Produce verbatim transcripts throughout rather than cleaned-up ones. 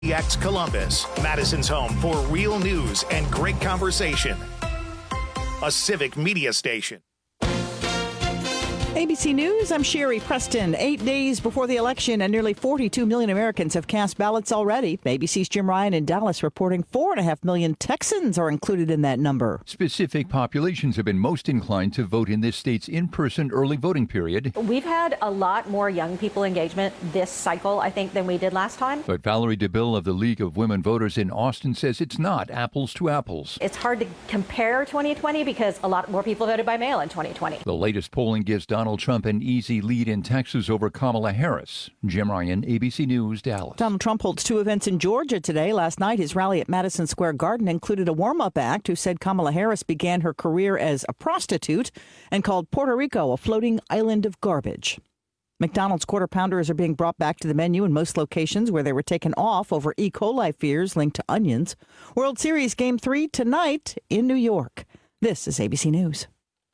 X Columbus, Madison's home for real news and great conversation. A civic media station. A B C News, I'm Sherry Preston. Eight days before the election and nearly forty-two million Americans have cast ballots already. A B C's Jim Ryan in Dallas reporting four and a half million Texans are included in that number. Specific populations have been most inclined to vote in this state's in-person early voting period. We've had a lot more young people engagement this cycle, I think, than we did last time. But Valerie DeBille of the League of Women Voters in Austin says it's not apples to apples. It's hard to compare twenty twenty because a lot more people voted by mail in twenty twenty. The latest polling gives Donald Trump an easy lead in Texas over Kamala Harris. Jim Ryan, A B C News, Dallas. Donald Trump holds two events in Georgia today. Last night, his rally at Madison Square Garden included a warm-up act who said Kamala Harris began her career as a prostitute and called Puerto Rico a floating island of garbage. McDonald's Quarter Pounders are being brought back to the menu in most locations where they were taken off over E. coli fears linked to onions. World Series Game three tonight in New York. This is A B C News.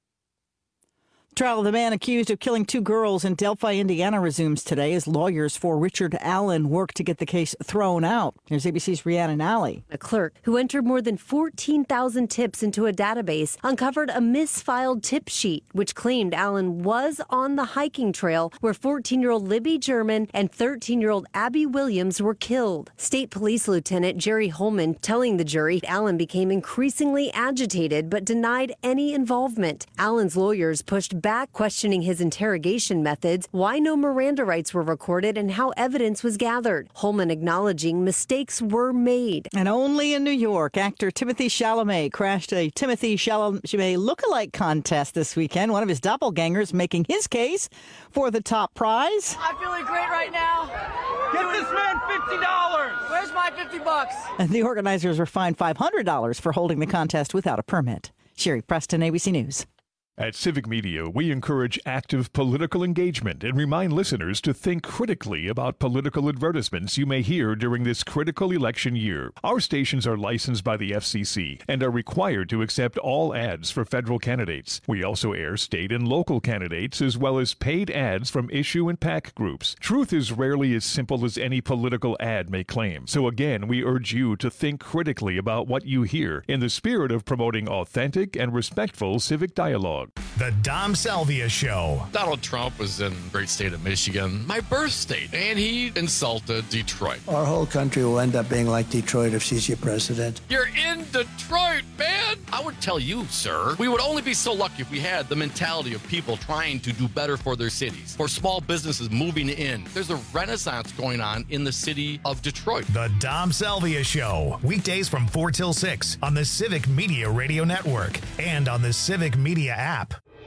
Trial of the man accused of killing two girls in Delphi, Indiana resumes today as lawyers for Richard Allen work to get the case thrown out. Here's A B C's Rhiannon Alley. A clerk who entered more than fourteen thousand tips into a database uncovered a misfiled tip sheet, which claimed Allen was on the hiking trail where fourteen-year-old Libby German and thirteen-year-old Abby Williams were killed. State Police Lieutenant Jerry Holman telling the jury Allen became increasingly agitated but denied any involvement. Allen's lawyers pushed back back questioning his interrogation methods, why no Miranda rights were recorded, and how evidence was gathered. Holman acknowledging mistakes were made. And only in New York, actor Timothy Chalamet crashed a Timothy Chalamet lookalike contest this weekend. One of his doppelgangers making his case for the top prize. I'm feeling great right now. Get this man fifty dollars. Where's my fifty bucks? And the organizers were fined five hundred dollars for holding the contest without a permit. Sherry Preston, A B C News. At Civic Media, we encourage active political engagement and remind listeners to think critically about political advertisements you may hear during this critical election year. Our stations are licensed by the F C C and are required to accept all ads for federal candidates. We also air state and local candidates as well as paid ads from issue and PAC groups. Truth is rarely as simple as any political ad may claim. So again, we urge you to think critically about what you hear in the spirit of promoting authentic and respectful civic dialogue. The Dom Salvia Show. Donald Trump was in the great state of Michigan, my birth state, and he insulted Detroit. Our whole country will end up being like Detroit if she's your president. You're in Detroit, man! I would tell you, sir, we would only be so lucky if we had the mentality of people trying to do better for their cities, for small businesses moving in. There's a renaissance going on in the city of Detroit. The Dom Salvia Show. Weekdays from four till six on the Civic Media Radio Network and on the Civic Media app.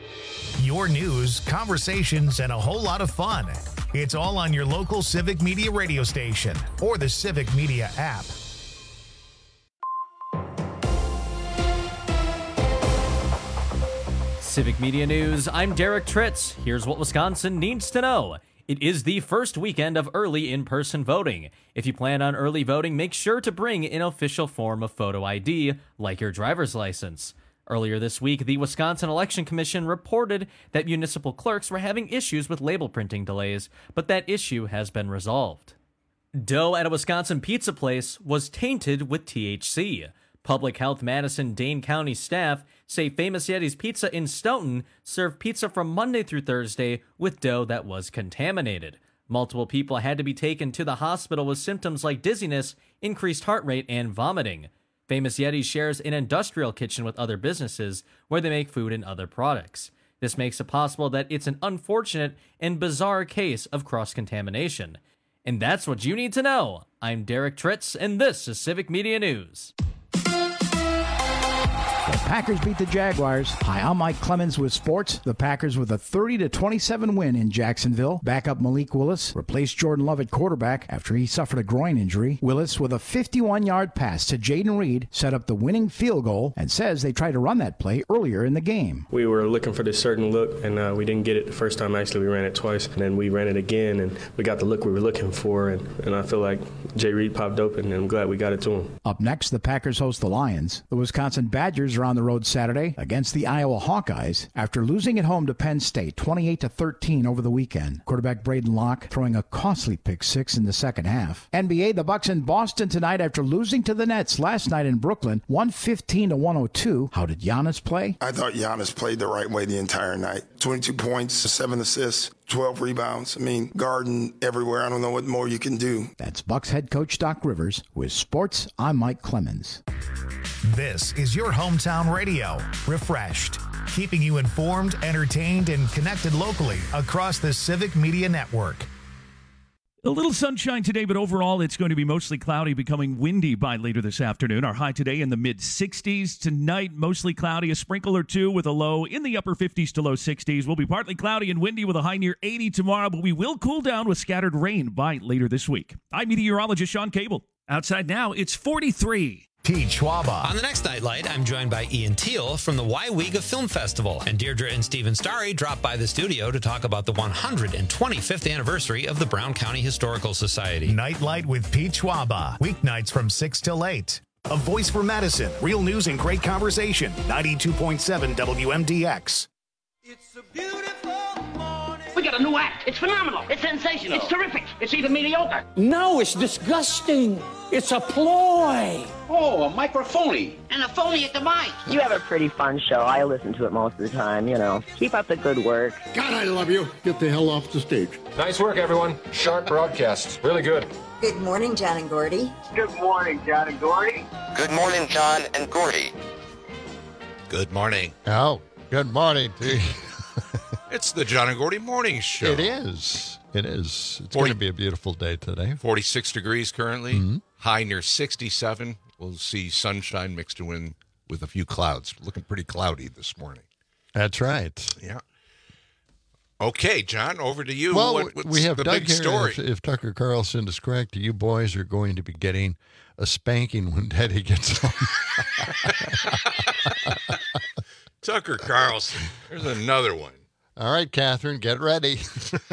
Your news, conversations, and a whole lot of fun. It's all on your local Civic Media radio station or the Civic Media app. Civic Media News, I'm Derek Tritz. Here's what Wisconsin needs to know. It is the first weekend of early in-person voting. If you plan on early voting, make sure to bring an official form of photo I D, like your driver's license. Earlier this week, the Wisconsin Election Commission reported that municipal clerks were having issues with label printing delays, but that issue has been resolved. Dough at a Wisconsin pizza place was tainted with T H C. Public Health Madison Dane County staff say Famous Yeti's Pizza in Stoughton served pizza from Monday through Thursday with dough that was contaminated. Multiple people had to be taken to the hospital with symptoms like dizziness, increased heart rate, and vomiting. Famous Yeti shares an industrial kitchen with other businesses where they make food and other products. This makes it possible that it's an unfortunate and bizarre case of cross-contamination. And that's what you need to know. I'm Derek Tritz, and this is Civic Media News. The Packers beat the Jaguars. Hi, I'm Mike Clemens with sports. The Packers with a thirty to twenty-seven win in Jacksonville. Backup Malik Willis replaced Jordan Love at quarterback after he suffered a groin injury. Willis, with a fifty-one-yard pass to Jaden Reed, set up the winning field goal and says they tried to run that play earlier in the game. We were looking for this certain look, and uh, we didn't get it the first time. Actually, we ran it twice, and then we ran it again, and we got the look we were looking for, and, and I feel like Jay Reed popped open, and I'm glad we got it to him. Up next, the Packers host the Lions. The Wisconsin Badgers are on the road Saturday against the Iowa Hawkeyes after losing at home to Penn State twenty-eight to thirteen over the weekend. Quarterback Braden Locke throwing a costly pick six in the second half. N B A, the Bucks in Boston tonight after losing to the Nets last night in Brooklyn, one fifteen to one oh two. How did Giannis play? I thought Giannis played the right way the entire night. twenty-two points, seven assists, twelve rebounds. I mean, guarding everywhere. I don't know what more you can do. That's Bucks head coach Doc Rivers. With sports, I'm Mike Clemens. This is your hometown radio. Refreshed, keeping you informed, entertained, and connected locally across the Civic Media Network. A little sunshine today, but overall it's going to be mostly cloudy, becoming windy by later this afternoon. Our high today in the mid sixties. Tonight, mostly cloudy, a sprinkle or two with a low in the upper fifties to low sixties. We'll be partly cloudy and windy with a high near eighty tomorrow, but we will cool down with scattered rain by later this week. I'm meteorologist Sean Cable. Outside now, it's forty-three. Pete Schwaba. On the next Nightlight, I'm joined by Ian Teal from the Waiwiga Film Festival, and Deirdre and Stephen Starry drop by the studio to talk about the one hundred twenty-fifth anniversary of the Brown County Historical Society. Nightlight with Pete Schwaba, weeknights from six till eight. A voice for Madison, real news and great conversation. ninety-two point seven W M D X. It's a beautiful morning. We got a new act. It's phenomenal. It's sensational. It's terrific. It's even mediocre. No, it's disgusting. It's a ploy. Oh, a microphony. And a phony at the mic. You have a pretty fun show. I listen to it most of the time, you know. Keep up the good work. God, I love you. Get the hell off the stage. Nice work, everyone. Sharp broadcast. Really good. Good morning, John and Gordy. Good morning, John and Gordy. Good morning, John and Gordy. Good morning. Oh, good morning to you. It's the John and Gordy Morning Show. It is. It is. It's forty going to be a beautiful day today. forty-six degrees currently. Mm-hmm. High near sixty-seven. We'll see sunshine mixed in with a few clouds. Looking pretty cloudy this morning. That's right. Yeah. Okay, John, over to you. Well, what, what's we have the Doug big here. story? If, if Tucker Carlson is correct, you boys are going to be getting a spanking when Daddy gets home. Tucker Carlson. There's another one. All right, Catherine, get ready.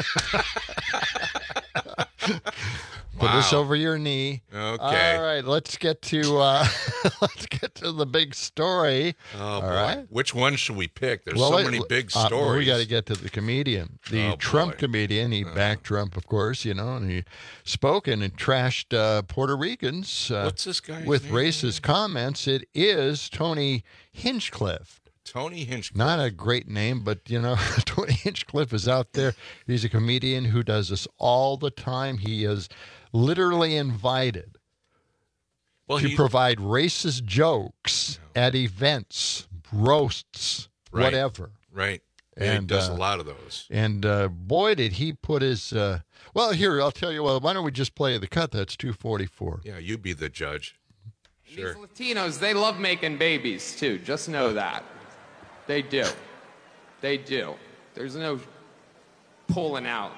Put Wow. this over your knee. Okay. All right, let's get to uh, let's get to the big story. Oh, All boy. right. Which one should we pick? There's Well, so let- many big uh, stories. well, we got to get to the comedian, the Oh, Trump boy. comedian. He Uh-huh. backed Trump, of course, you know, and he spoke and trashed uh, Puerto Ricans uh, What's this guy's with name? racist comments. It is Tony Hinchcliffe. Tony Hinchcliffe. Not a great name, but, you know, Tony Hinchcliffe is out there. He's a comedian who does this all the time. He is literally invited Well, to he- provide racist jokes at events, roasts, Right. whatever. Right. And And he does uh, a lot of those. And uh, boy, did he put his. Uh, well, here, I'll tell you what. Why don't we just play the cut? That's two forty-four. Yeah, you be the judge. Sure. These Latinos, they love making babies, too. Just know that. They do. They do. There's no pulling out.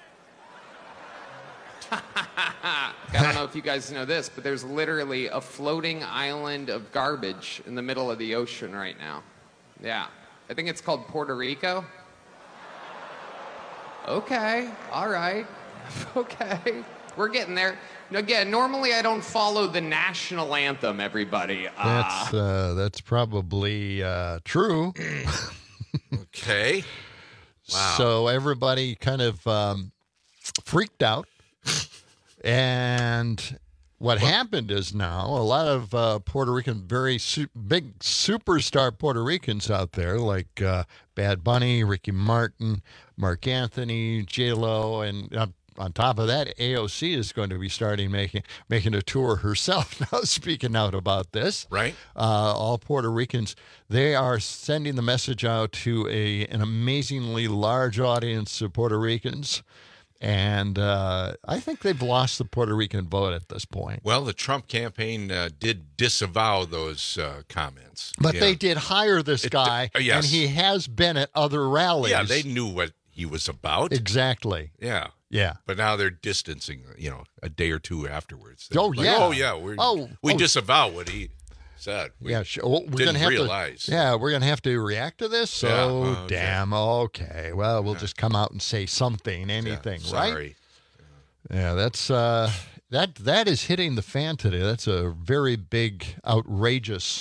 I don't know if you guys know this, but there's literally a floating island of garbage in the middle of the ocean right now. Yeah. I think it's called Puerto Rico. Okay. All right. Okay. We're getting there. Again, normally I don't follow the national anthem, everybody. Uh, That's uh, that's probably uh, true. Okay. Wow. So everybody kind of um, freaked out. And what happened is now a lot of uh, Puerto Rican, very su- big superstar Puerto Ricans out there, like uh, Bad Bunny, Ricky Martin, Mark Anthony, J-Lo, and uh, on top of that, A O C is going to be starting making making a tour herself now, speaking out about this. Right. Uh, all Puerto Ricans, they are sending the message out to a an amazingly large audience of Puerto Ricans. And uh, I think they've lost the Puerto Rican vote at this point. Well, the Trump campaign uh, did disavow those uh, comments. But Yeah. they did hire this It- guy, uh, yes. and he has been at other rallies. Yeah, they knew what he was about. Exactly. Yeah. Yeah. But now they're distancing, you know, a day or two afterwards. Oh, Like, yeah. Oh, yeah. We're, Oh, we oh. disavow what he said. We yeah, sure. Well, we're didn't gonna have realize. To, yeah, we're gonna have to react to this. So Yeah, oh, okay. damn. Okay. Well, we'll just come out and say something, anything, right? Sorry. Yeah, that's uh, that that is hitting the fan today. That's a very big, outrageous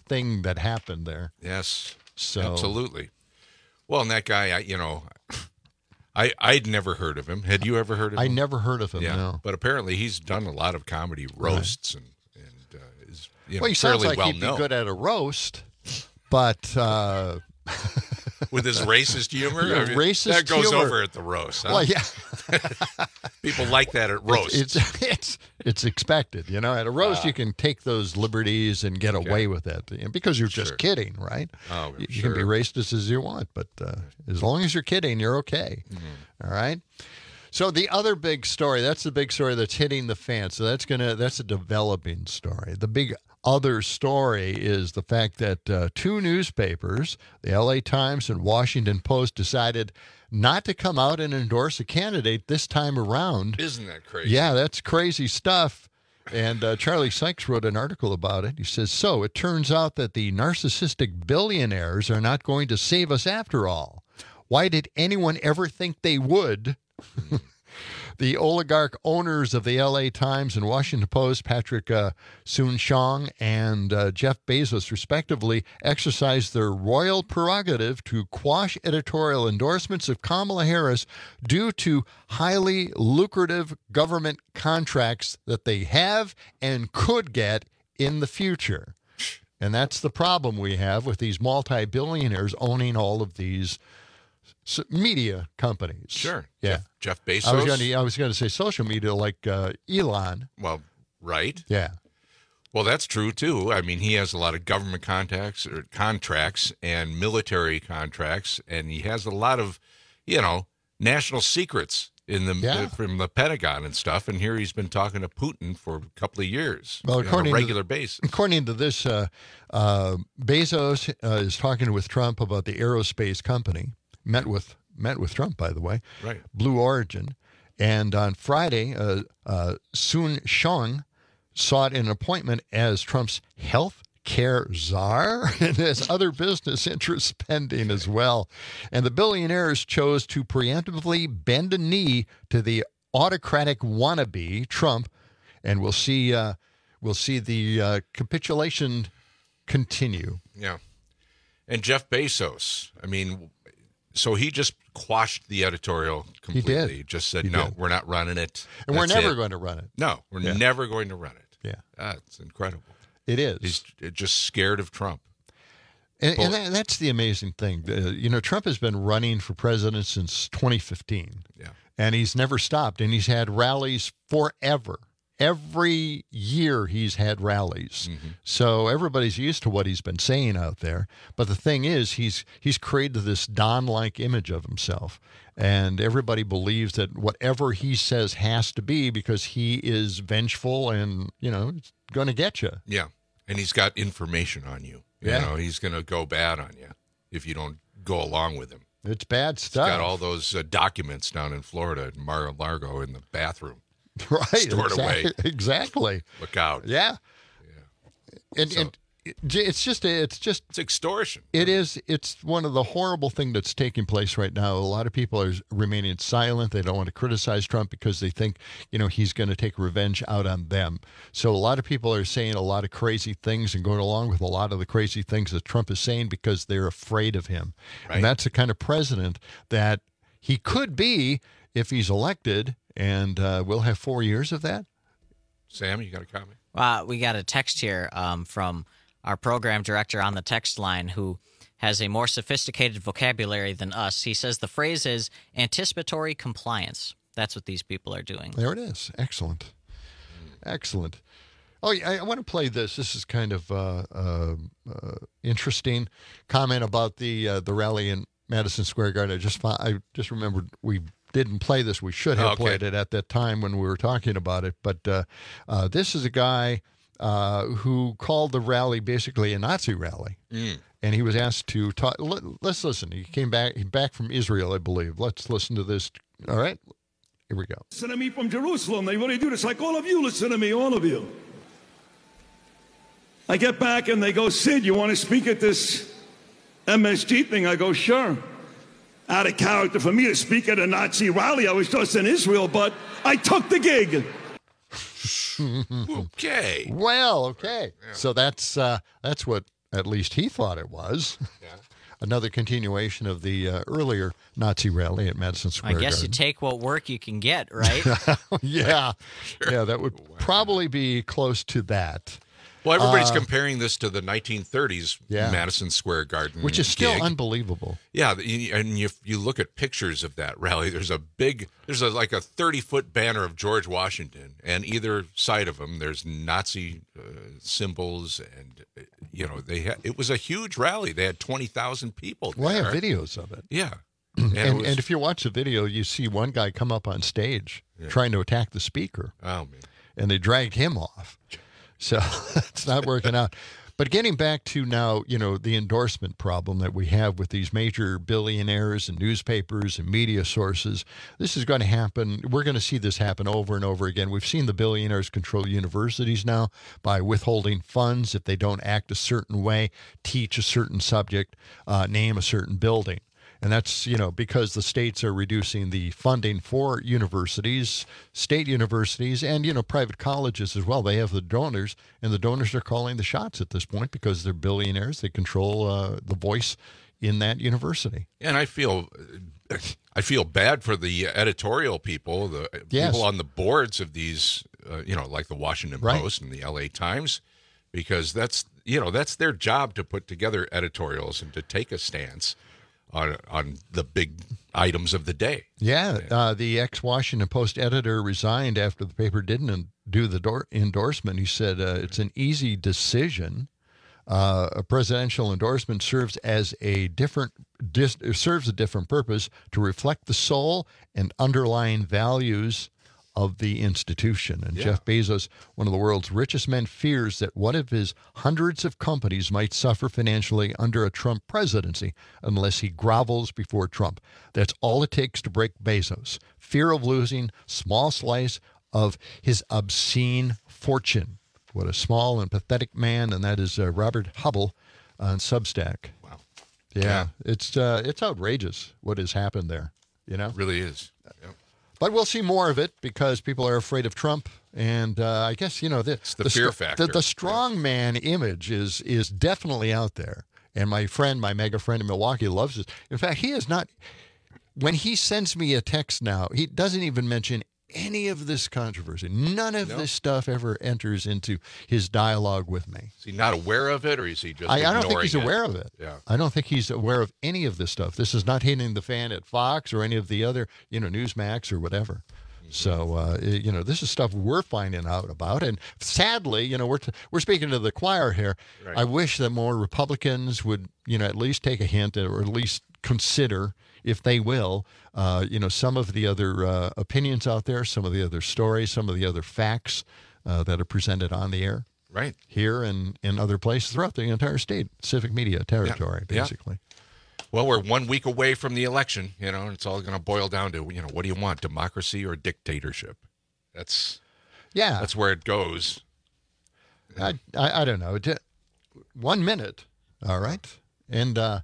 thing that happened there. Yes, so absolutely. Well, and that guy, I, you know, I I'd never heard of him. Had you ever heard of him? I never heard of him. Yeah, no. But apparently he's done a lot of comedy roasts right. and and uh, is you know, well, he fairly sounds like well he'd known. be good at a roast, but. Uh, With his racist humor, yeah, I mean, racist that goes humor. over at the roast. Huh? Well, yeah, people like that at roasts. It's it's, it's it's expected, you know. At a roast, uh, you can take those liberties and get okay. away with it you know, because you're just sure. kidding, right? Oh, you, sure. you can be racist as you want, but uh, as long as you're kidding, you're okay. Mm-hmm. All right. So the other big story, that's the big story that's hitting the fan. So that's gonna that's a developing story. The big other story is the fact that uh, two newspapers, the L A Times and Washington Post, decided not to come out and endorse a candidate this time around. Isn't that crazy? Yeah, that's crazy stuff. And uh, Charlie Sykes wrote an article about it. He says, so it turns out that the narcissistic billionaires are not going to save us after all. Why did anyone ever think they would? The oligarch owners of the L A Times and Washington Post, Patrick uh, Soon-Shiong and uh, Jeff Bezos, respectively, exercised their royal prerogative to quash editorial endorsements of Kamala Harris due to highly lucrative government contracts that they have and could get in the future. And that's the problem we have with these multi-billionaires owning all of these media companies. Sure. Yeah. Jeff, Jeff Bezos. I was going to I was going to say social media like uh, Elon. Well, right. Yeah. Well, that's true too. I mean, he has a lot of government contacts or contracts and military contracts, and he has a lot of, you know, national secrets in the yeah. uh, from the Pentagon and stuff. And here he's been talking to Putin for a couple of years well, on a regular to, basis. According to this, uh, uh, Bezos uh, is talking with Trump about the aerospace company. Met with met with Trump, by the way. Right. Blue Origin. And on Friday, uh, uh, Soon-Shiong sought an appointment as Trump's health care czar and has other business interests pending as well. And the billionaires chose to preemptively bend a knee to the autocratic wannabe Trump, and we'll see uh, we'll see the uh, capitulation continue. Yeah. And Jeff Bezos, I mean, so he just quashed the editorial completely. He did. Just said, he no, did. we're not running it. And That's we're never it. going to run it. No, we're yeah. never going to run it. Yeah. That's incredible. It is. He's just scared of Trump. And, and that, that's the amazing thing. Uh, you know, Trump has been running for president since twenty fifteen. Yeah. And he's never stopped. And he's had rallies forever. Every year he's had rallies. Mm-hmm. So everybody's used to what he's been saying out there. But the thing is, he's he's created this Don-like image of himself. And everybody believes that whatever he says has to be because he is vengeful and, you know, it's going to get you. Yeah. And he's got information on you. You yeah. know, he's going to go bad on you if you don't go along with him. It's bad stuff. He's got all those uh, documents down in Florida at Mar-a-Lago in the bathroom. Right. Stored exactly, away. Exactly. Look out. Yeah. Yeah. And, So- and it's just it's just It's extortion. it is it's one of the horrible things that's taking place right now. A lot of people are remaining silent. They don't want to criticize Trump because they think, you know, he's going to take revenge out on them. So a lot of people are saying a lot of crazy things and going along with a lot of the crazy things that Trump is saying because they're afraid of him. Right. And that's the kind of president that he could be if he's elected, and uh, we'll have four years of that. Sam, you got a comment? Uh, we got a text here um, from our program director on the text line who has a more sophisticated vocabulary than us. He says the phrase is anticipatory compliance. That's what these people are doing. There it is. Excellent. Excellent. Oh, yeah, I, I want to play this. This is kind of uh, uh, uh, interesting comment about the uh, the rally in Madison Square Garden. I just found, I just remembered we didn't play this. We should have Okay. played it at that time when we were talking about it. But uh, uh, this is a guy uh, who called the rally basically a Nazi rally. Mm. And he was asked to talk. Let, let's listen. He came back he back from Israel, I believe. Let's listen to this. All right? Here we go. Listen to me from Jerusalem. They really do this. Like all of you, listen to me, all of you. I get back and they go, Sid, you want to speak at this M S G thing? I go, sure. Out of character for me to speak at a Nazi rally. I was just in Israel, but I took the gig. Okay. Well, okay. Yeah. So that's uh, that's what At least he thought it was. Yeah. Another continuation of the uh, earlier Nazi rally at Madison Square I guess Garden. you take what work you can get, right? yeah. Sure. Yeah, that would wow. probably be close to that. Well, everybody's uh, comparing this to the nineteen thirties yeah. Madison Square Garden, which is still gig. unbelievable. Yeah, and you you look at pictures of that rally. There's a big, there's a, like a thirty foot banner of George Washington, and either side of him there's Nazi uh, symbols, and you know they had, it was a huge rally. They had twenty thousand people. Well, there. I have videos of it. Yeah, and and, was, and if you watch the video, you see one guy come up on stage yeah. trying to attack the speaker. Oh man! And they dragged him off. So it's not working out. But getting back to now, you know, the endorsement problem that we have with these major billionaires and newspapers and media sources, this is going to happen. We're going to see this happen over and over again. We've seen the billionaires control universities now by withholding funds if they don't act a certain way, teach a certain subject, uh, name a certain building. And that's, you know, because the states are reducing the funding for universities, state universities, and, you know, private colleges as well. They have the donors, and the donors are calling the shots at this point because they're billionaires. They control uh, the voice in that university. And I feel I feel bad for the editorial people, the yes. people on the boards of these, uh, you know, like the Washington right. Post and the L A Times, because that's, you know, that's their job to put together editorials and to take a stance on on the big items of the day. Yeah, uh, the ex-Washington Post editor resigned after the paper didn't do the door endorsement. He said uh, it's an easy decision. Uh, a presidential endorsement serves as a different dis- serves a different purpose to reflect the soul and underlying values of the institution. And yeah. Jeff Bezos, one of the world's richest men, fears that one of his hundreds of companies might suffer financially under a Trump presidency unless he grovels before Trump. That's all it takes to break Bezos. Fear of losing small slice of his obscene fortune. What a small and pathetic man, and that is uh, Robert Hubble on Substack. Wow. Yeah, yeah. it's uh, it's outrageous what has happened there, you know? It really is. Yep. But we'll see more of it because people are afraid of Trump, and uh, I guess you know the it's the, the fear str- factor. The, the strong man image is is definitely out there, and my friend, my mega friend in Milwaukee, loves this. In fact, he is not. When he sends me a text now, he doesn't even mention any of this controversy. None of nope. this stuff ever enters into his dialogue with me. Is he not aware of it, or is he just? I, I don't think he's it? aware of it. Yeah. I don't think he's aware of any of this stuff. This is not hitting the fan at Fox or any of the other, you know, Newsmax or whatever. So, uh, you know, this is stuff we're finding out about. And sadly, you know, we're t- we're speaking to the choir here. Right. I wish that more Republicans would, you know, at least take a hint or at least consider, if they will, uh, you know, some of the other uh, opinions out there, some of the other stories, some of the other facts uh, that are presented on the air. Right. Here and in other places throughout the entire state, civic media territory, Yeah. basically. Yeah. Well, we're one week away from the election, you know, and it's all going to boil down to, you know, what do you want, democracy or dictatorship? That's yeah, that's where it goes. I I, I don't know. One minute, all right, and uh,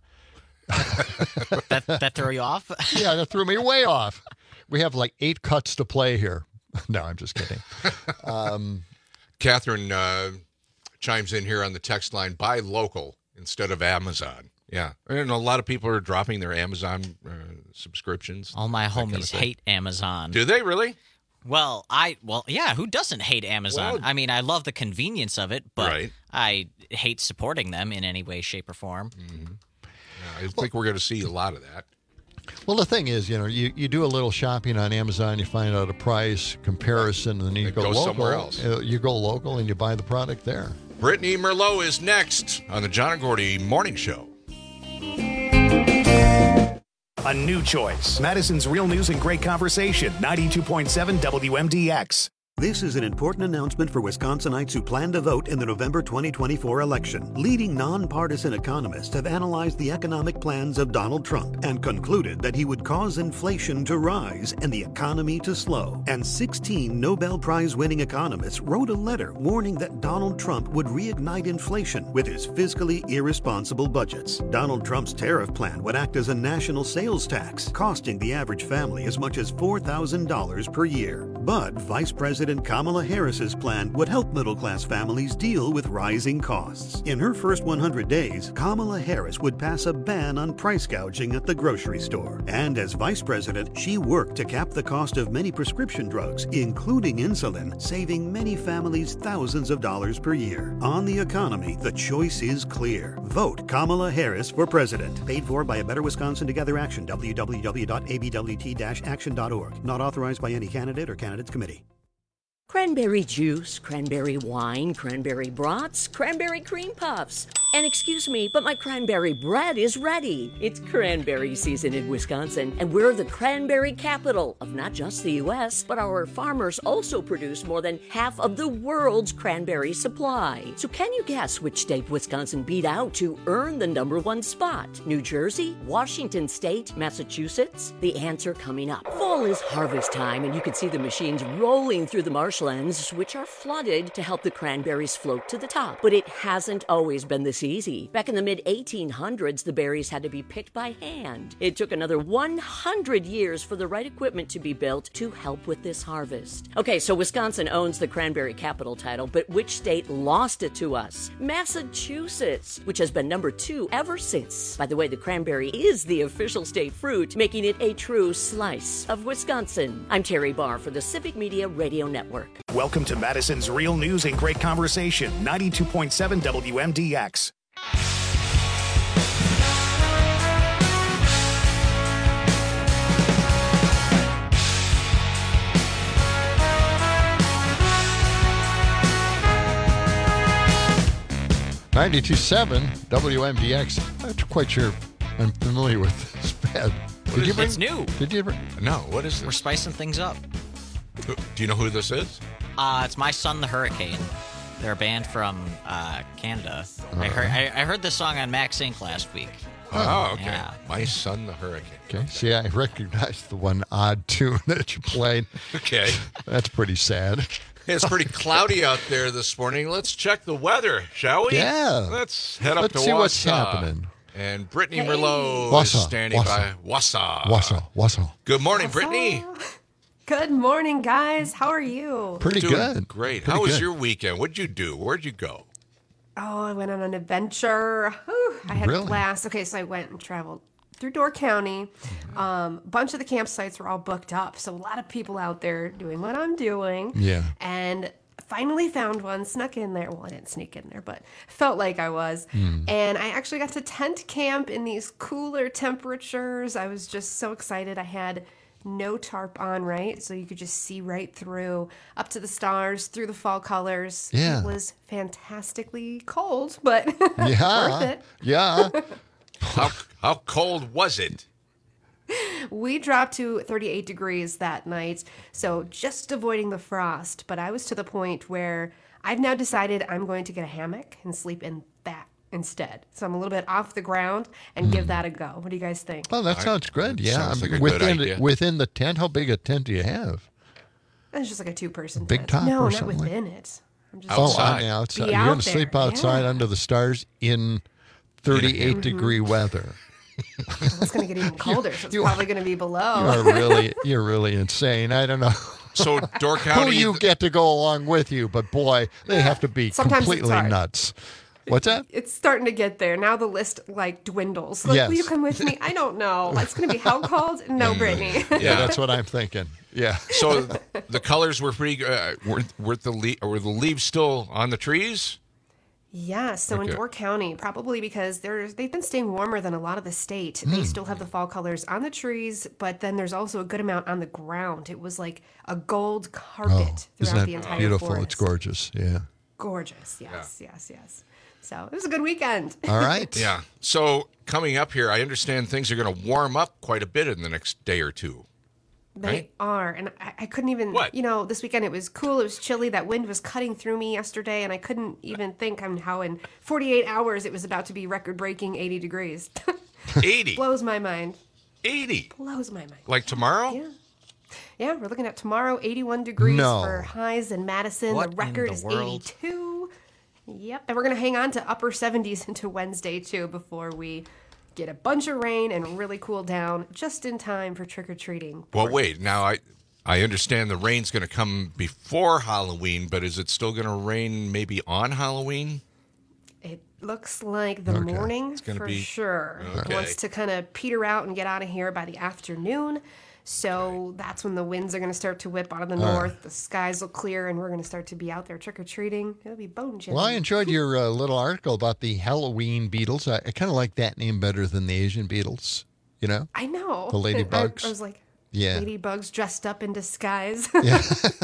that that threw you off? Yeah, that threw me way off. We have like eight cuts to play here. No, I'm just kidding. Um, Catherine uh, chimes in here on the text line: buy local instead of Amazon. Yeah, and a lot of people are dropping their Amazon uh, subscriptions. All my homies kind of hate Amazon. Do they really? Well, I well, yeah. Who doesn't hate Amazon? Well, I mean, I love the convenience of it, but right. I hate supporting them in any way, shape, or form. Mm-hmm. Yeah, I think we're going to see a lot of that. Well, the thing is, you know, you, you do a little shopping on Amazon, you find out a price comparison, and then you It go goes local. somewhere else. Uh, You go local and you buy the product there. Brittany Merlot is next on the John and Gordy Morning Show. A new choice. Madison's Real News and Great Conversation. ninety-two point seven W M D X. This is an important announcement for Wisconsinites who plan to vote in the November twenty twenty-four election. Leading nonpartisan economists have analyzed the economic plans of Donald Trump and concluded that he would cause inflation to rise and the economy to slow. And sixteen Nobel Prize-winning economists wrote a letter warning that Donald Trump would reignite inflation with his fiscally irresponsible budgets. Donald Trump's tariff plan would act as a national sales tax, costing the average family as much as four thousand dollars per year. But Vice President Kamala Harris's plan would help middle-class families deal with rising costs. In her first one hundred days, Kamala Harris would pass a ban on price gouging at the grocery store. And as vice president, she worked to cap the cost of many prescription drugs, including insulin, saving many families thousands of dollars per year. On the economy, the choice is clear. Vote Kamala Harris for president. Paid for by A Better Wisconsin Together Action, w w w dot a b w t dash action dot org. Not authorized by any candidate or candidates committee. Cranberry juice, cranberry wine, cranberry brats, cranberry cream puffs. And excuse me, but my cranberry bread is ready. It's cranberry season in Wisconsin, and we're the cranberry capital of not just the U S, but our farmers also produce more than half of the world's cranberry supply. So can you guess which state Wisconsin beat out to earn the number one spot? New Jersey, Washington State, Massachusetts? The answer coming up. Fall is harvest time, and you can see the machines rolling through the marshlands, which are flooded to help the cranberries float to the top. But it hasn't always been this easy. Back in the mid eighteen hundreds, the berries had to be picked by hand. It took another one hundred years for the right equipment to be built to help with this harvest. Okay, so Wisconsin owns the cranberry capital title, but which state lost it to us? Massachusetts, which has been number two ever since. By the way, the cranberry is the official state fruit, making it a true slice of Wisconsin. I'm Terry Barr for the Civic Media Radio Network. Welcome to Madison's Real News and Great Conversation, ninety-two point seven W M D X. ninety-two point seven W M D X. I'm not quite sure I'm familiar with this band. Did you bring, it's new. Did you bring? No, what is this? We're spicing things up. Do you know who this is? Uh, it's My Son the Hurricane. They're a band from uh, Canada. Uh-huh. I heard I, I heard this song on Max Inc last week. Oh, okay. Yeah. My Son the Hurricane. Okay. See, I recognized the one odd tune that you played. Okay. That's pretty sad. It's pretty cloudy out there this morning. Let's check the weather, shall we? Yeah. Let's head up Let's to see Wausau. what's happening. And Brittany hey. Merlot Wausau, is standing Wausau. by. Wausau. Wausau. Wausau. Good morning, Wausau. Brittany. Good morning, guys. How are you? Pretty Doing good. Great. Pretty How was good. your weekend? What'd you do? Where'd you go? Oh, I went on an adventure. Whew, I had Really? a blast. Okay, so I went and traveled through Door County. Um, a bunch of the campsites were all booked up, so a lot of people out there doing what I'm doing. Yeah. And finally found one, snuck in there. Well, I didn't sneak in there, but felt like I was. Mm. And I actually got to tent camp in these cooler temperatures. I was just so excited. I had no tarp on, right? So you could just see right through, up to the stars, through the fall colors. Yeah. It was fantastically cold, but Yeah. worth it. Yeah. How how cold was it? We dropped to thirty-eight degrees that night, so just avoiding the frost. But I was to the point where I've now decided I'm going to get a hammock and sleep in that instead. So I'm a little bit off the ground and give that a go. What do you guys think? Well, that sounds good. Yeah. Sounds like a good within idea. within the tent, how big a tent do you have? It's just like a two-person Big tent. top no, or not something like- within it. I'm just Oh, Outside. on the outside. Be You're out going to sleep there, outside yeah. under the stars in thirty-eight degree weather. It's going to get even colder, so it's You- probably going to be You below. are really, you're really insane. I don't know So Door who County. you get to go along with you, but boy, they have to be Sometimes it's completely hard. nuts. What's that? It's starting to get there. Now the list, like, dwindles. Like, Yes. will you come with me? I don't know. It's going to be how cold? No, Brittany. Yeah, that's what I'm thinking. Yeah. So the colors were pretty. Uh, were were the le- were the leaves still on the trees? Yeah, so Okay. in Door County, probably because there's they've been staying warmer than a lot of the state. Hmm. They still have the fall colors on the trees, but then there's also a good amount on the ground. It was like a gold carpet Oh, throughout isn't that the entire beautiful? forest. It's gorgeous. Yeah. Gorgeous, yes, yes, yes. So it was a good weekend. All right. Yeah. So coming up here, I understand things are going to warm up quite a bit in the next day or two. They Right? are, and I, I couldn't even. What? You know, this weekend it was cool. It was chilly. That wind was cutting through me yesterday, and I couldn't even think on how in forty-eight hours it was about to be record-breaking eighty degrees. eighty. Blows my mind. eighty. Blows my mind. Like tomorrow? Yeah. Yeah, we're looking at tomorrow, eighty-one degrees No. for highs in Madison. What the record in the is world? eighty-two. Yep, and we're going to hang on to upper seventies into Wednesday, too, before we get a bunch of rain and really cool down just in time for trick-or-treating. Well, wait. Now I I understand the rain's going to come before Halloween, but is it still going to rain maybe on Halloween? It looks like the Okay. morning It's gonna for be- sure. It Okay. wants to kind of peter out and get out of here by the afternoon. So that's when the winds are going to start to whip out of the All north. right. The skies will clear, and we're going to start to be out there trick-or-treating. It'll be bone chilling. Well, I enjoyed your uh, little article about the Halloween beetles. I, I kind of like that name better than the Asian beetles, you know? I know. The And I- ladybugs. I, was like, Yeah. ladybugs dressed up in disguise. Yeah.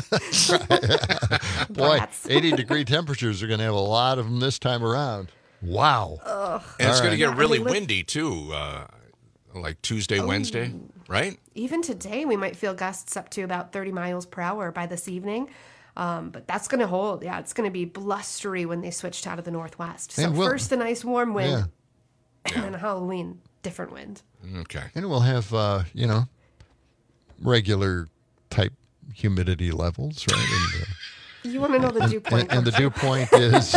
Boy, Bats. eighty degree temperatures are going to have a lot of them this time around. Wow. Ugh. And it's All going to right. get really I mean, look- windy, too, uh, like Tuesday, Oh. Wednesday, right? Even today, we might feel gusts up to about thirty miles per hour by this evening. Um, but that's going to hold. Yeah, it's going to be blustery when they switched out of the northwest. So And we'll- first, the nice warm wind, Yeah. and then Halloween, different wind. Okay. And we'll have, uh, you know, regular type humidity levels, right? And, uh, You want to know the dew point? and, and the dew point is.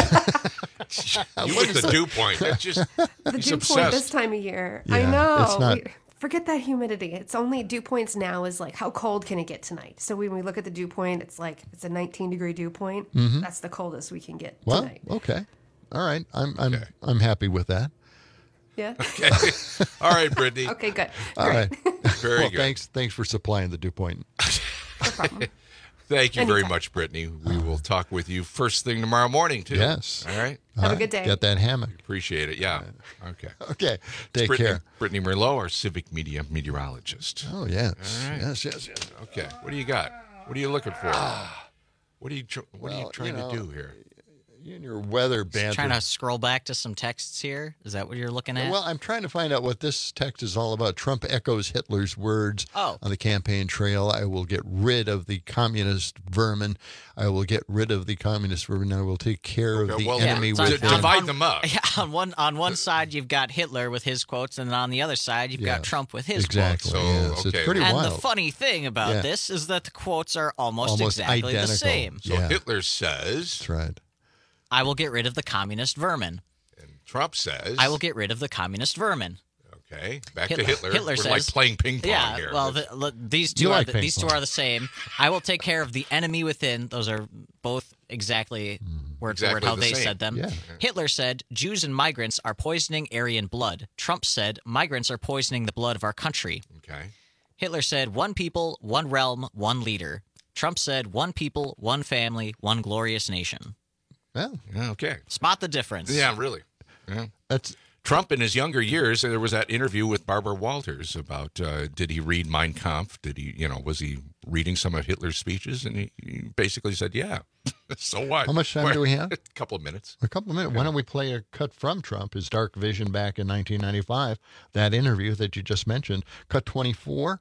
You with the dew point. It just, the he's dew point this obsessed. time of year. I Yeah, know. it's not- We- forget that humidity. It's only dew points now is like how cold can it get tonight? So when we look at the dew point, it's like it's a nineteen degree dew point. Mhm. That's the coldest we can get Well, tonight. okay. All right. I'm I'm I'm happy with that. Yeah. Okay. All right, Brittany. Okay, good. All Great. right. Very well, good. thanks thanks for supplying the dew point. No problem. Thank you very Anytime. much, Brittany. We will talk with you first thing tomorrow morning, too. Yes. All right? Have a good day. Get that hammock. Appreciate it. Yeah. Okay. Okay. It's Take Brittany, care. Brittany Merlot, our civic media meteorologist. Oh yes. All right. Yes, yes, yes. Okay. What do you got? What are you looking for? What are you tr- What are you Well, trying you know, to do here? You and your weather banter. Trying to scroll back to some texts here. Is that what you're looking at? Well, I'm trying to find out what this text is all about. Trump echoes Hitler's words Oh. on the campaign trail. I will get rid of the communist vermin. I will get rid of the communist vermin. I will take care of Okay, the well, enemy yeah, within. d- divide them up. Yeah, on one on one side you've got Hitler with his quotes, and on the other side you've Yeah, got Trump with his exactly. quotes. So, yes. okay. It's pretty and wild. the funny thing about Yeah. this is that the quotes are almost, Almost exactly identical. the same. So Yeah. Hitler says, That's right. I will get rid of the communist vermin. and Trump says, I will get rid of the communist vermin. Okay, back Hitler- to Hitler. Hitler We're says- like playing ping pong Yeah, here. well, the, look, these two You are like the, ping these two pong. are the same. I will take care of the enemy within. Those are both exactly word for word Exactly how the they same. said them. Yeah. Hitler said Jews and migrants are poisoning Aryan blood. Trump said migrants are poisoning the blood of our country. okay. Hitler said one people, one realm, one leader. Trump said one people, one family, one glorious nation. Well, Yeah, okay. Spot the difference. Yeah, really. Yeah. that's Trump, in his younger years, there was that interview with Barbara Walters about uh, did he read Mein Kampf? Did he, you know, was he reading some of Hitler's speeches? And he, he basically said, yeah. So what? How much time do we have? A couple of minutes. a couple of minutes. Why don't we play a cut from Trump, his dark vision back in nineteen ninety-five, that interview that you just mentioned. Cut twenty-four.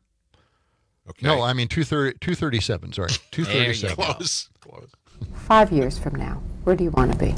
Okay. No, I mean two thirty, two thirty-seven. Sorry, two thirty-seven. Close. Close. Five years from now, where do you want to be?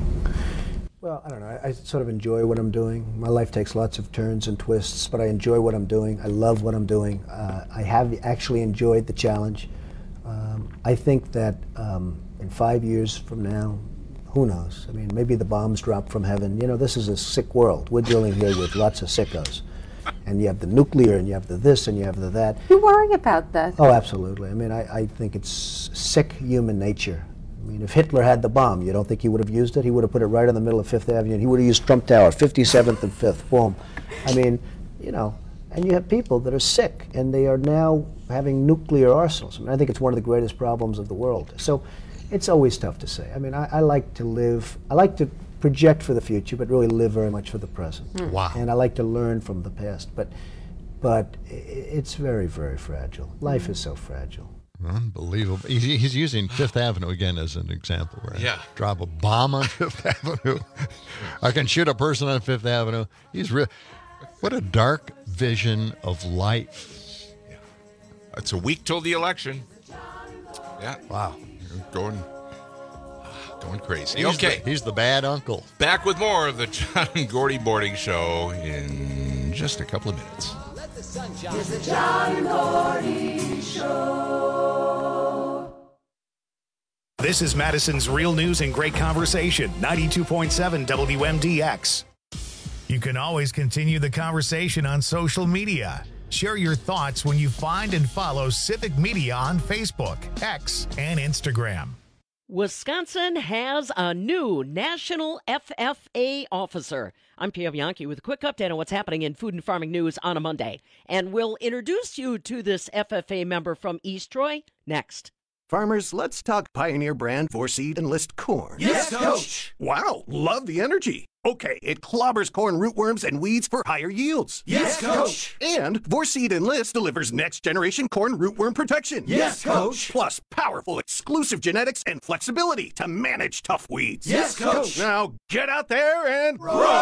Well, I don't know. I, I sort of enjoy what I'm doing. My life takes lots of turns and twists, but I enjoy what I'm doing. I love what I'm doing. Uh, I have actually enjoyed the challenge. Um, I think that um, in five years from now, who knows? I mean, maybe the bombs drop from heaven. You know, this is a sick world. We're dealing here with lots of sickos. And you have the nuclear, and you have the this, and you have the that. You worry about that? Oh, absolutely. I mean, I, I think it's sick human nature. I mean, if Hitler had the bomb, you don't think he would have used it? He would have put it right in the middle of Fifth Avenue. He would have used Trump Tower, fifty-seventh and fifth, boom. I mean, you know, and you have people that are sick, and they are now having nuclear arsenals. I mean, I think it's one of the greatest problems of the world. So it's always tough to say. I mean, I, I like to live, I like to project for the future, but really live very much for the present. Mm. Wow. And I like to learn from the past, but, but i- it's very, very fragile. Life is so fragile. Unbelievable. He's, he's using Fifth Avenue again as an example, right? Yeah. Drop a bomb on Fifth Avenue. I can shoot a person on Fifth Avenue. He's real. What a dark vision of life. It's a week till the election. Yeah. Wow. You're going, going crazy. He's okay. The, he's the bad uncle. Back with more of the John and Gordy Morning Show in just a couple of minutes. It's the John and Gordy Show. This is Madison's Real News and Great Conversation, ninety-two point seven W M D X. You can always continue the conversation on social media. Share your thoughts when you find and follow Civic Media on Facebook, X, and Instagram. Wisconsin has a new National F F A officer. I'm Pierre Bianchi with a quick update on what's happening in food and farming news on a Monday. And we'll introduce you to this F F A member from East Troy next. Farmers, let's talk Pioneer brand four-seed Enlist corn. Yes, Coach. Wow, love the energy. Okay, it clobbers corn rootworms and weeds for higher yields. Yes, Coach. And four-seed Enlist delivers next-generation corn rootworm protection. Yes, Coach. Plus powerful exclusive genetics and flexibility to manage tough weeds. Yes, Coach. Now get out there and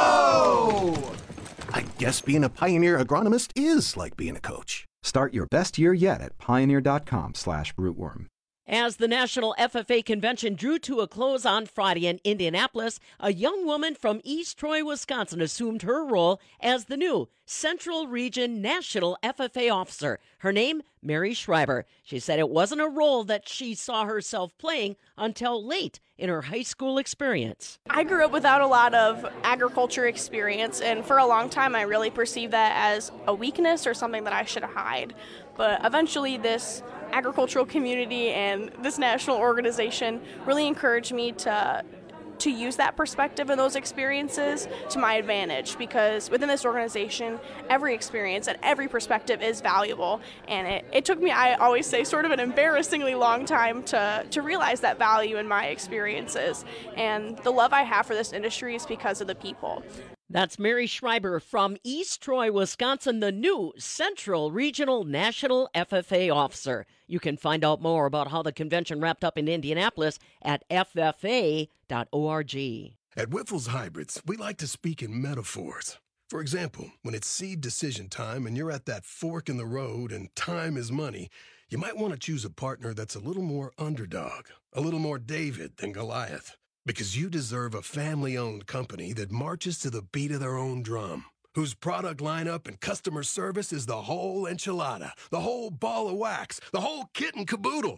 grow! I guess being a Pioneer agronomist is like being a coach. Start your best year yet at pioneer.com slash rootworm. As the National F F A Convention drew to a close on Friday in Indianapolis, a young woman from East Troy, Wisconsin, assumed her role as the new Central Region National F F A officer. Her name, Mary Schreiber. She said it wasn't a role that she saw herself playing until late in her high school experience. I grew up without a lot of agriculture experience, and for a long time I really perceived that as a weakness or something that I should hide. But eventually this agricultural community and this national organization really encouraged me to to use that perspective and those experiences to my advantage, because within this organization, every experience and every perspective is valuable. And it, it took me, I always say, sort of an embarrassingly long time to, to realize that value in my experiences. And the love I have for this industry is because of the people. That's Mary Schreiber from East Troy, Wisconsin, the new Central Regional National F F A officer. You can find out more about how the convention wrapped up in Indianapolis at F F A dot org. At Whiffles Hybrids, we like to speak in metaphors. For example, when it's seed decision time and you're at that fork in the road and time is money, you might want to choose a partner that's a little more underdog, a little more David than Goliath. Because you deserve a family-owned company that marches to the beat of their own drum, whose product lineup and customer service is the whole enchilada, the whole ball of wax, the whole kit and caboodle.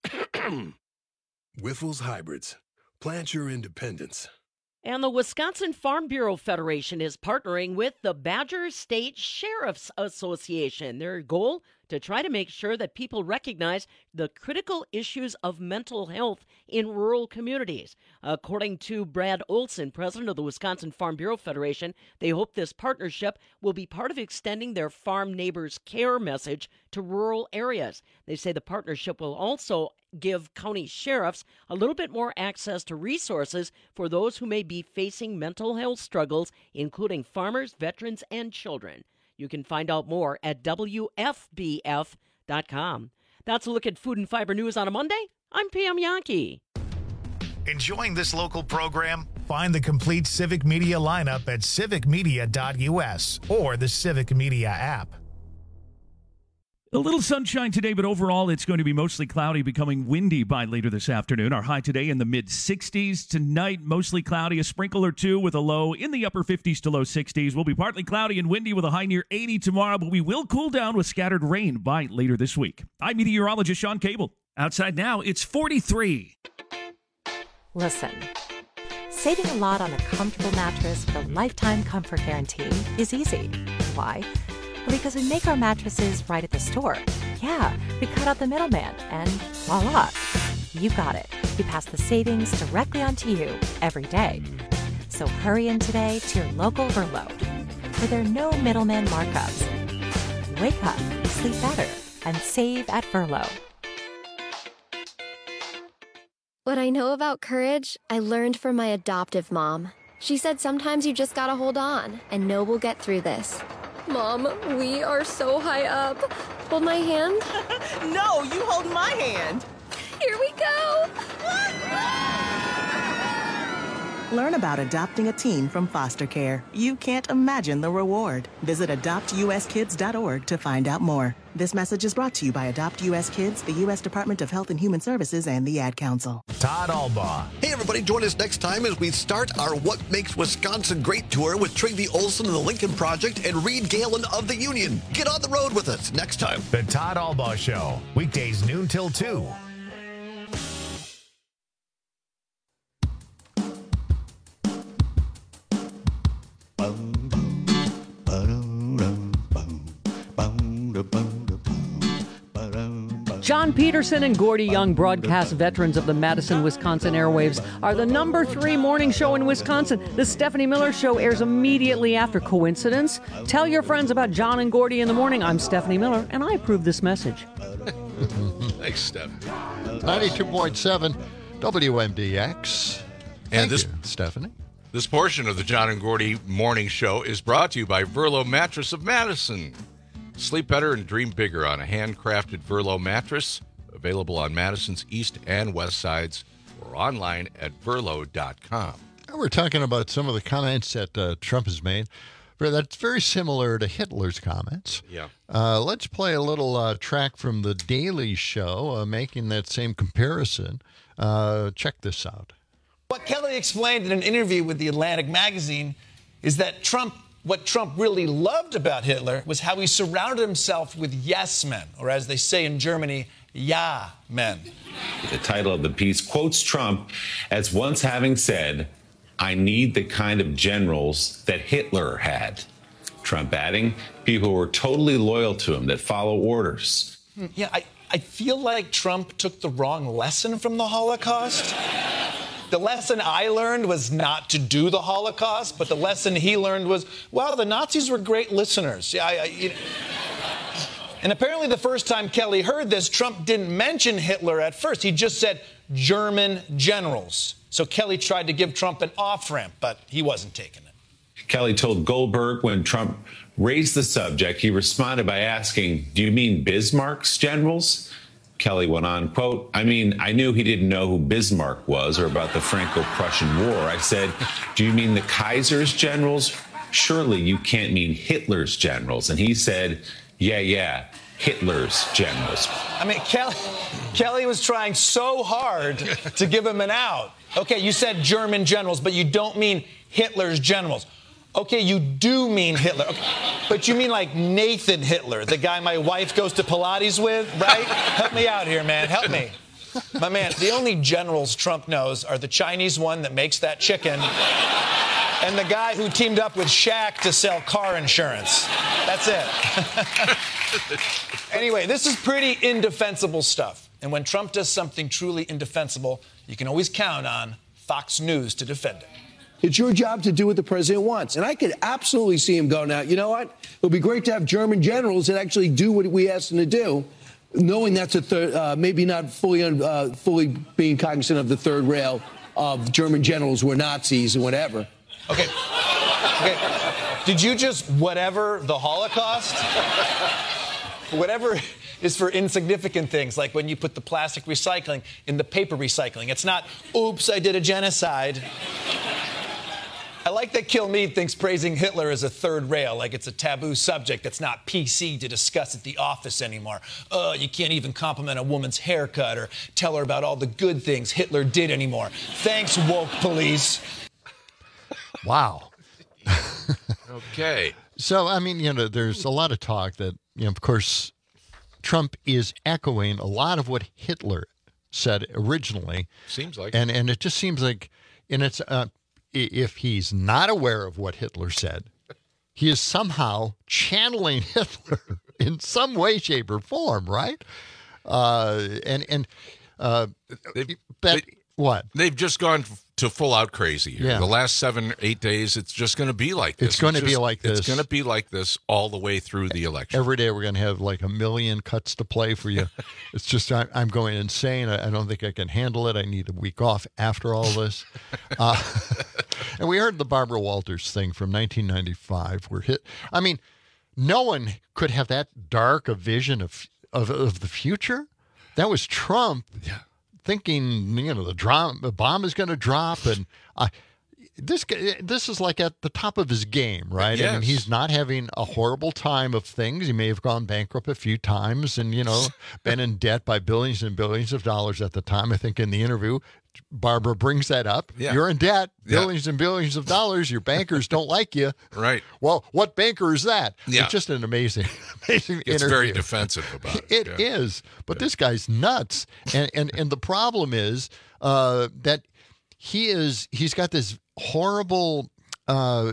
Whiffles Hybrids. Plant your independence. And the Wisconsin Farm Bureau Federation is partnering with the Badger State Sheriff's Association. Their goal, to try to make sure that people recognize the critical issues of mental health in rural communities. According to Brad Olson, president of the Wisconsin Farm Bureau Federation, they hope this partnership will be part of extending their Farm Neighbors Care message to rural areas. They say the partnership will also give county sheriffs a little bit more access to resources for those who may be facing mental health struggles, including farmers, veterans, and children. You can find out more at W F B F dot com. That's a look at food and fiber news on a Monday. I'm Pam Yankee. Enjoying this local program? Find the complete Civic Media lineup at civic media dot U S or the Civic Media app. A little sunshine today, but overall it's going to be mostly cloudy, becoming windy by later this afternoon. Our high today in the mid sixties. Tonight, mostly cloudy, a sprinkle or two with a low in the upper fifties to low sixties. We'll be partly cloudy and windy with a high near eighty tomorrow, but we will cool down with scattered rain by later this week. I'm meteorologist Sean Cable. Outside now, it's forty-three. Listen, saving a lot on a comfortable mattress with a lifetime comfort guarantee is easy. Why? Because we make our mattresses right at the store. Yeah, we cut out the middleman, and voila, you got it. We pass the savings directly onto you every day. So hurry in today to your local Verlo, where there are no middleman markups. Wake up, sleep better, and save at Verlo. What I know about courage, I learned from my adoptive mom. She said sometimes you just gotta hold on and know we'll get through this. Mom, we are so high up. Hold my hand. No, you hold my hand. Here we go. Learn about adopting a teen from foster care. You can't imagine the reward. Visit adopt U S kids dot org to find out more. This message is brought to you by Adopt U S Kids, the U S Department of Health and Human Services, and the Ad Council. Todd Albaugh. Hey, everybody, join us next time as we start our What Makes Wisconsin Great tour with Trygve Olson of the Lincoln Project and Reed Galen of the Union. Get on the road with us next time. The Todd Albaugh Show, weekdays noon till two. John Peterson and Gordy Young, broadcast veterans of the Madison, Wisconsin airwaves, are the number three morning show in Wisconsin. The Stephanie Miller Show airs immediately after. Coincidence? Tell your friends about John and Gordy in the morning. I'm Stephanie Miller, and I approve this message. Thanks, Steph. ninety-two point seven W M D X. And Thank this, you, Stephanie. This portion of the John and Gordy Morning Show is brought to you by Verlo Mattress of Madison. Sleep better and dream bigger on a handcrafted Verlo mattress, available on Madison's east and west sides or online at verlo dot com. We're talking about some of the comments that uh, Trump has made. That's very similar to Hitler's comments. Yeah. Uh, let's play a little uh, track from The Daily Show uh, making that same comparison. Uh, check this out. What Kelly explained in an interview with the Atlantic magazine is that Trump, what Trump really loved about Hitler was how he surrounded himself with yes men, or as they say in Germany, ja men. The title of the piece quotes Trump as once having said, "I need the kind of generals that Hitler had." Trump adding, people were totally loyal to him, that follow orders. Yeah, I, I feel like Trump took the wrong lesson from the Holocaust. The lesson I learned was not to do the Holocaust, but the lesson he learned was, wow, the Nazis were great listeners. Yeah, I, I, you know. And apparently the first time Kelly heard this, Trump didn't mention Hitler at first. He just said German generals. So Kelly tried to give Trump an off-ramp, but he wasn't taking it. Kelly told Goldberg when Trump raised the subject, he responded by asking, "Do you mean Bismarck's generals?" Kelly went on, quote, "I mean, I knew he didn't know who Bismarck was or about the Franco-Prussian War. I said, do you mean the Kaiser's generals? Surely you can't mean Hitler's generals." And he said, yeah, yeah, Hitler's generals. I mean, Kelly, Kelly was trying so hard to give him an out. Okay, you said German generals, but you don't mean Hitler's generals. Okay, you do mean Hitler, okay, but you mean like Nathan Hitler, the guy my wife goes to Pilates with, right? Help me out here, man. Help me. My man, the only generals Trump knows are the Chinese one that makes that chicken and the guy who teamed up with Shaq to sell car insurance. That's it. Anyway, this is pretty indefensible stuff. And when Trump does something truly indefensible, you can always count on Fox News to defend it. It's your job to do what the president wants. And I could absolutely see him going out, you know what? It would be great to have German generals that actually do what we asked them to do, knowing that's a third, uh, maybe not fully, uh, fully being cognizant of the third rail of German generals were Nazis and whatever. Okay. Okay. Did you just whatever the Holocaust? Whatever is for insignificant things, like when you put the plastic recycling in the paper recycling. It's not, oops, I did a genocide. I like that Kill Mead thinks praising Hitler is a third rail, like it's a taboo subject that's not P C to discuss at the office anymore. Oh, you can't even compliment a woman's haircut or tell her about all the good things Hitler did anymore. Thanks, woke police. Wow. Okay. So, I mean, you know, there's a lot of talk that, you know, of course, Trump is echoing a lot of what Hitler said originally. Seems like. And, and it just seems like, and it's, uh, if he's not aware of what Hitler said, he is somehow channeling Hitler in some way, shape, or form, right? Uh, and and uh, they've, that, they, what? They've just gone to full out crazy here. Yeah. The last seven, eight days, it's just going to be like this. It's going to be like this. It's going to be like this all the way through the election. Every day we're going to have like a million cuts to play for you. It's just, I, I'm going insane. I, I don't think I can handle it. I need a week off after all this. Uh, and we heard the Barbara Walters thing from nineteen ninety-five. Where hit. I mean, no one could have that dark a vision of of, of the future. That was Trump. Yeah. Thinking, you know, the, drum, the bomb is going to drop, and uh, this this is like at the top of his game, right? Yes. I mean, he's not having a horrible time of things. He may have gone bankrupt a few times, and you know, been in debt by billions and billions of dollars at the time. I think in the interview, Barbara brings that up. Yeah. You're in debt, Yeah. billions and billions of dollars. Your bankers don't like you, Right. Well, what banker is that? Yeah. It's just an amazing, amazing It's interview. very defensive about it. It yeah. is, but this guy's nuts, and and and the problem is uh, that he is he's got this horrible uh,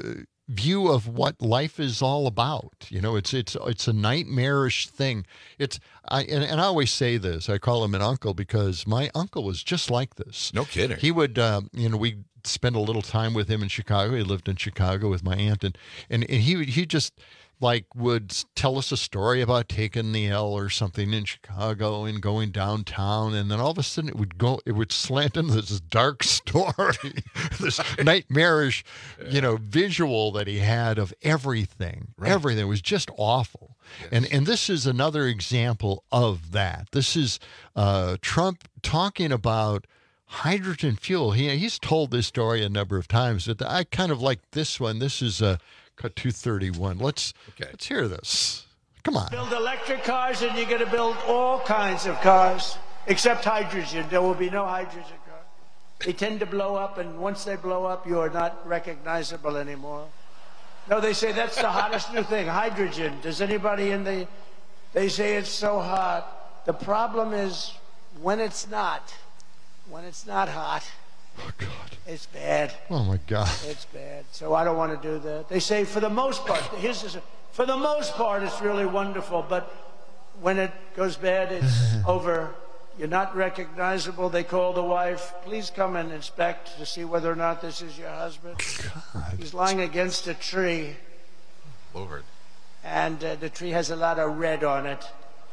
view of what life is all about. You know, it's it's it's a nightmarish thing. It's I and, and I always say this. I call him an uncle because my uncle was just like this. No kidding. He would, uh, you know, we spend a little time with him in Chicago. He lived in Chicago with my aunt, and and, and he would- he just like would tell us a story about taking the L or something in Chicago and going downtown, and then all of a sudden it would go, it would slant into this dark story, this nightmarish, you know, visual that he had of everything. Right. Everything was just awful. And and this is another example of that. This is uh, Trump talking about hydrogen fuel. He he's told this story a number of times, but I kind of like this one. This is a. Cut two thirty-one. Let's Okay. let's hear this. Come on. Build electric cars, and you're going to build all kinds of cars, except hydrogen. There will be no hydrogen cars. They tend to blow up, and once they blow up, you are not recognizable anymore. No, they say that's the hottest new thing, hydrogen. Does anybody in the... They say it's so hot. The problem is when it's not, when it's not hot, Oh, God. it's bad. Oh, my God. It's bad. So I don't want to do that. They say for the most part, here's the, for the most part, it's really wonderful. But when it goes bad, it's over. You're not recognizable. They call the wife. Please come and inspect to see whether or not this is your husband. God. He's lying against a tree, Lord. and uh, the tree has a lot of red on it.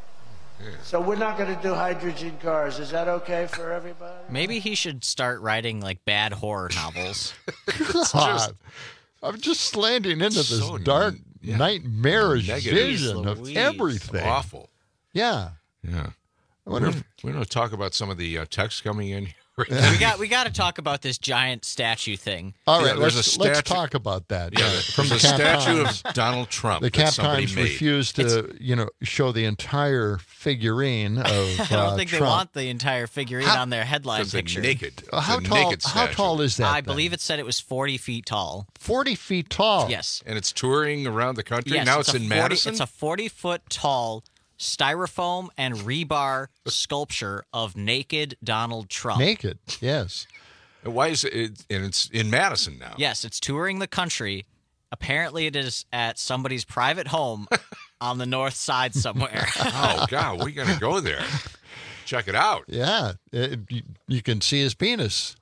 So we're not going to do hydrogen cars. Is that okay for everybody? Maybe he should start writing like bad horror novels. God. I'm just slanting into this So dark, n- yeah. nightmarish Negative. vision of Louise. everything. Awful. Yeah. Yeah. I wonder we, if, we don't talk about some of the uh, texts coming in here. we got we got to talk about this giant statue thing. all Yeah, right, there's let's, a let's statue- talk about that. Yeah, Uh, from the there's a Cap statue Times. of Donald Trump. The that Cap somebody Times made. refused to, you know, show the entire figurine of I don't uh, think they Trump. want the entire figurine How- on their headline Because they're picture. naked. Uh, It's how a tall? naked How statue. tall is that? I then? believe it said it was forty feet tall. forty feet tall. Yes. And it's touring around the country. Yes, now it's, a in 40 Madison. It's a forty foot tall styrofoam and rebar sculpture of naked Donald Trump. Naked. Yes. And Why is it? And it's in Madison now. Yes, it's touring the country. Apparently, it is at somebody's private home on the north side somewhere. Oh God, we gotta go there. Check it out. Yeah. It- you, you can see his penis.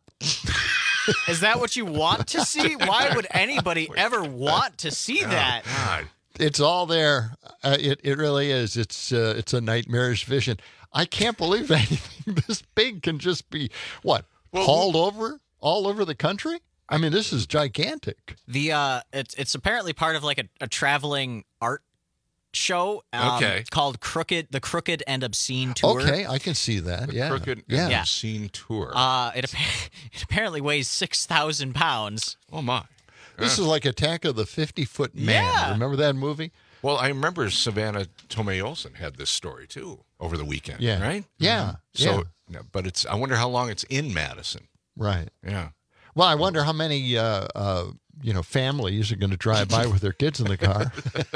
Is that what you want to see? Why would anybody ever want to see that? Oh, God. It's all there. Uh, it it really is. It's uh, it's a nightmarish vision. I can't believe anything this big can just be what Well, hauled over all over the country. I mean, this is gigantic. The uh, it's it's apparently part of like a, a traveling art show. Um, Okay. Called Crooked, the Crooked and Obscene Tour. Okay, I can see that. The yeah, Crooked yeah. and Yeah. Obscene Tour. Uh, it, appa- it apparently weighs six thousand pounds. oh my. This Yeah. is like Attack of the fifty Foot Man. Yeah. Remember that movie? Well, I remember Savannah Tomei Olsen had this story too over the weekend. Yeah. Right. Yeah, So, yeah. no, but it's. I wonder how long it's in Madison. Right. Yeah. Well, I wonder how many uh, uh, you know families are going to drive by with their kids in the car.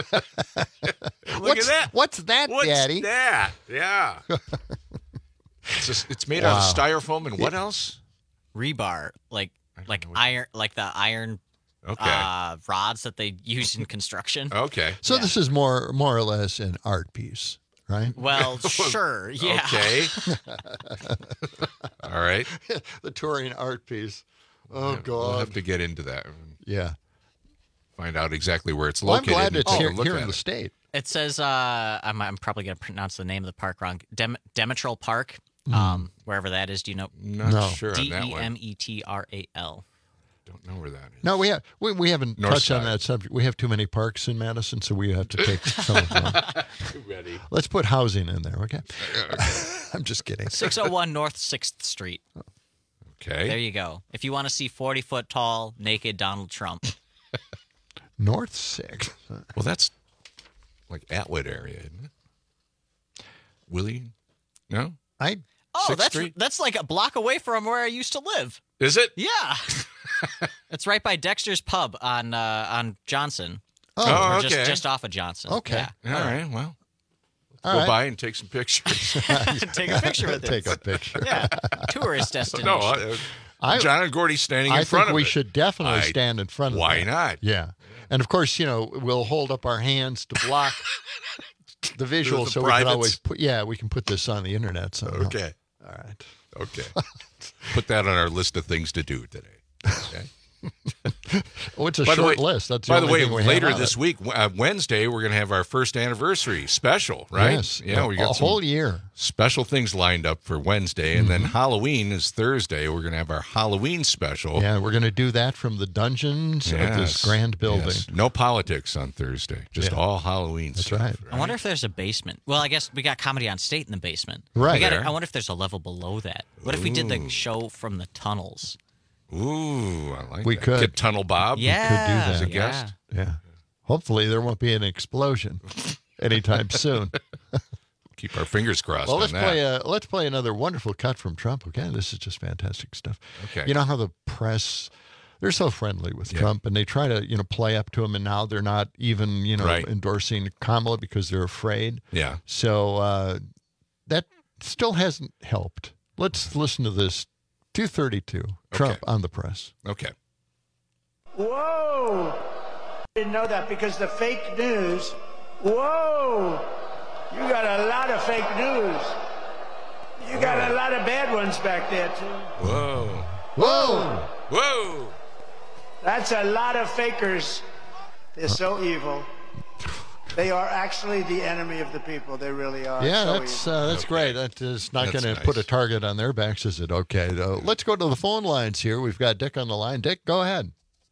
Look what's, at that. What's that, What's Daddy? that? Yeah. it's just, it's made out of Wow. styrofoam and what else? Rebar, like like iron, like the iron Okay. uh, rods that they use in construction. Okay. So this is more more or less an art piece, right? Well, sure, yeah. Okay. All right. The touring art piece. Oh We'll God. have to get into that. and Yeah. Find out exactly where it's Well, I'm located. glad and it's take a here, look here at in the it. state. It says, uh, I'm, I'm probably going to pronounce the name of the park wrong. Dem- Demetral Park, um, wherever that is. Do you know? Not No. sure on D that E one. M E T R A L. Don't know where that is. No, we have we, we haven't North touched on side. that subject. We have too many parks in Madison, so we have to take some of them. Ready. Let's put housing in there, okay? I'm just kidding. six oh one North sixth Street. Okay. There you go. If you want to see forty foot tall, naked Donald Trump. North Six. Well, that's like Atwood area, isn't it? Willie? No? I Oh, Sixth that's Street? that's like a block away from where I used to live. Is it? Yeah. It's right by Dexter's Pub on uh, on Johnson. Oh, Oh, Or just, okay. just off of Johnson. Okay. Yeah. All right. Well, All go right. by and take some pictures. Take a picture with it. Take a picture. Yeah. Tourist destination. no, uh, I- John and Gordy standing I in front think of we it. should definitely I- stand in front of Why that. not? Yeah. And, of course, you know, we'll hold up our hands to block the visual, the so privates. we can always put, yeah, we can put this on the internet. So Okay. All right. Okay. Put that on our list of things to do today. Okay. Oh, it's a By the short way- list. That's the by the only way, thing we have later on this it. week, uh, Wednesday, we're going to have our first anniversary special, right? Yes. Yeah, we got a some whole year. special things lined up for Wednesday, and then Mhm. Halloween is Thursday. We're going to have our Halloween special. Yeah, we're going to do that from the dungeons of this Yes, grand building. yes. No politics on Thursday, just Yeah. all Halloween That's stuff. right. I wonder if there's a basement. Well, I guess we got Comedy on State in the basement. Right. We gotta- There. I wonder if there's a level below that. What if we did the Ooh. show from the tunnels? Ooh, I like We that. could. Get Tunnel Bob. Yeah. We could do that. As a Yeah. guest. Yeah. Hopefully there won't be an explosion anytime soon. Keep our fingers crossed Well, on let's that. play a let's play another wonderful cut from Trump. Okay, this is just fantastic stuff. Okay. You know how the press, they're so friendly with Yeah. Trump, and they try to you know play up to him, and now they're not even you know Right. endorsing Kamala because they're afraid. Yeah. So uh, that still hasn't helped. Let's listen to this. two thirty-two. Trump on the press. Okay. Whoa! Didn't know that because the fake news. Whoa! You got a lot of fake news. You got a lot of bad ones back there too. Whoa. Whoa! Whoa. That's a lot of fakers. They're so evil. They are actually the enemy of the people. They really are. Yeah, so that's evil. uh, that's great. That is not That's going to nice. put a target on their backs, is it? Okay. Uh, let's go to the phone lines here. We've got Dick on the line. Dick, go ahead.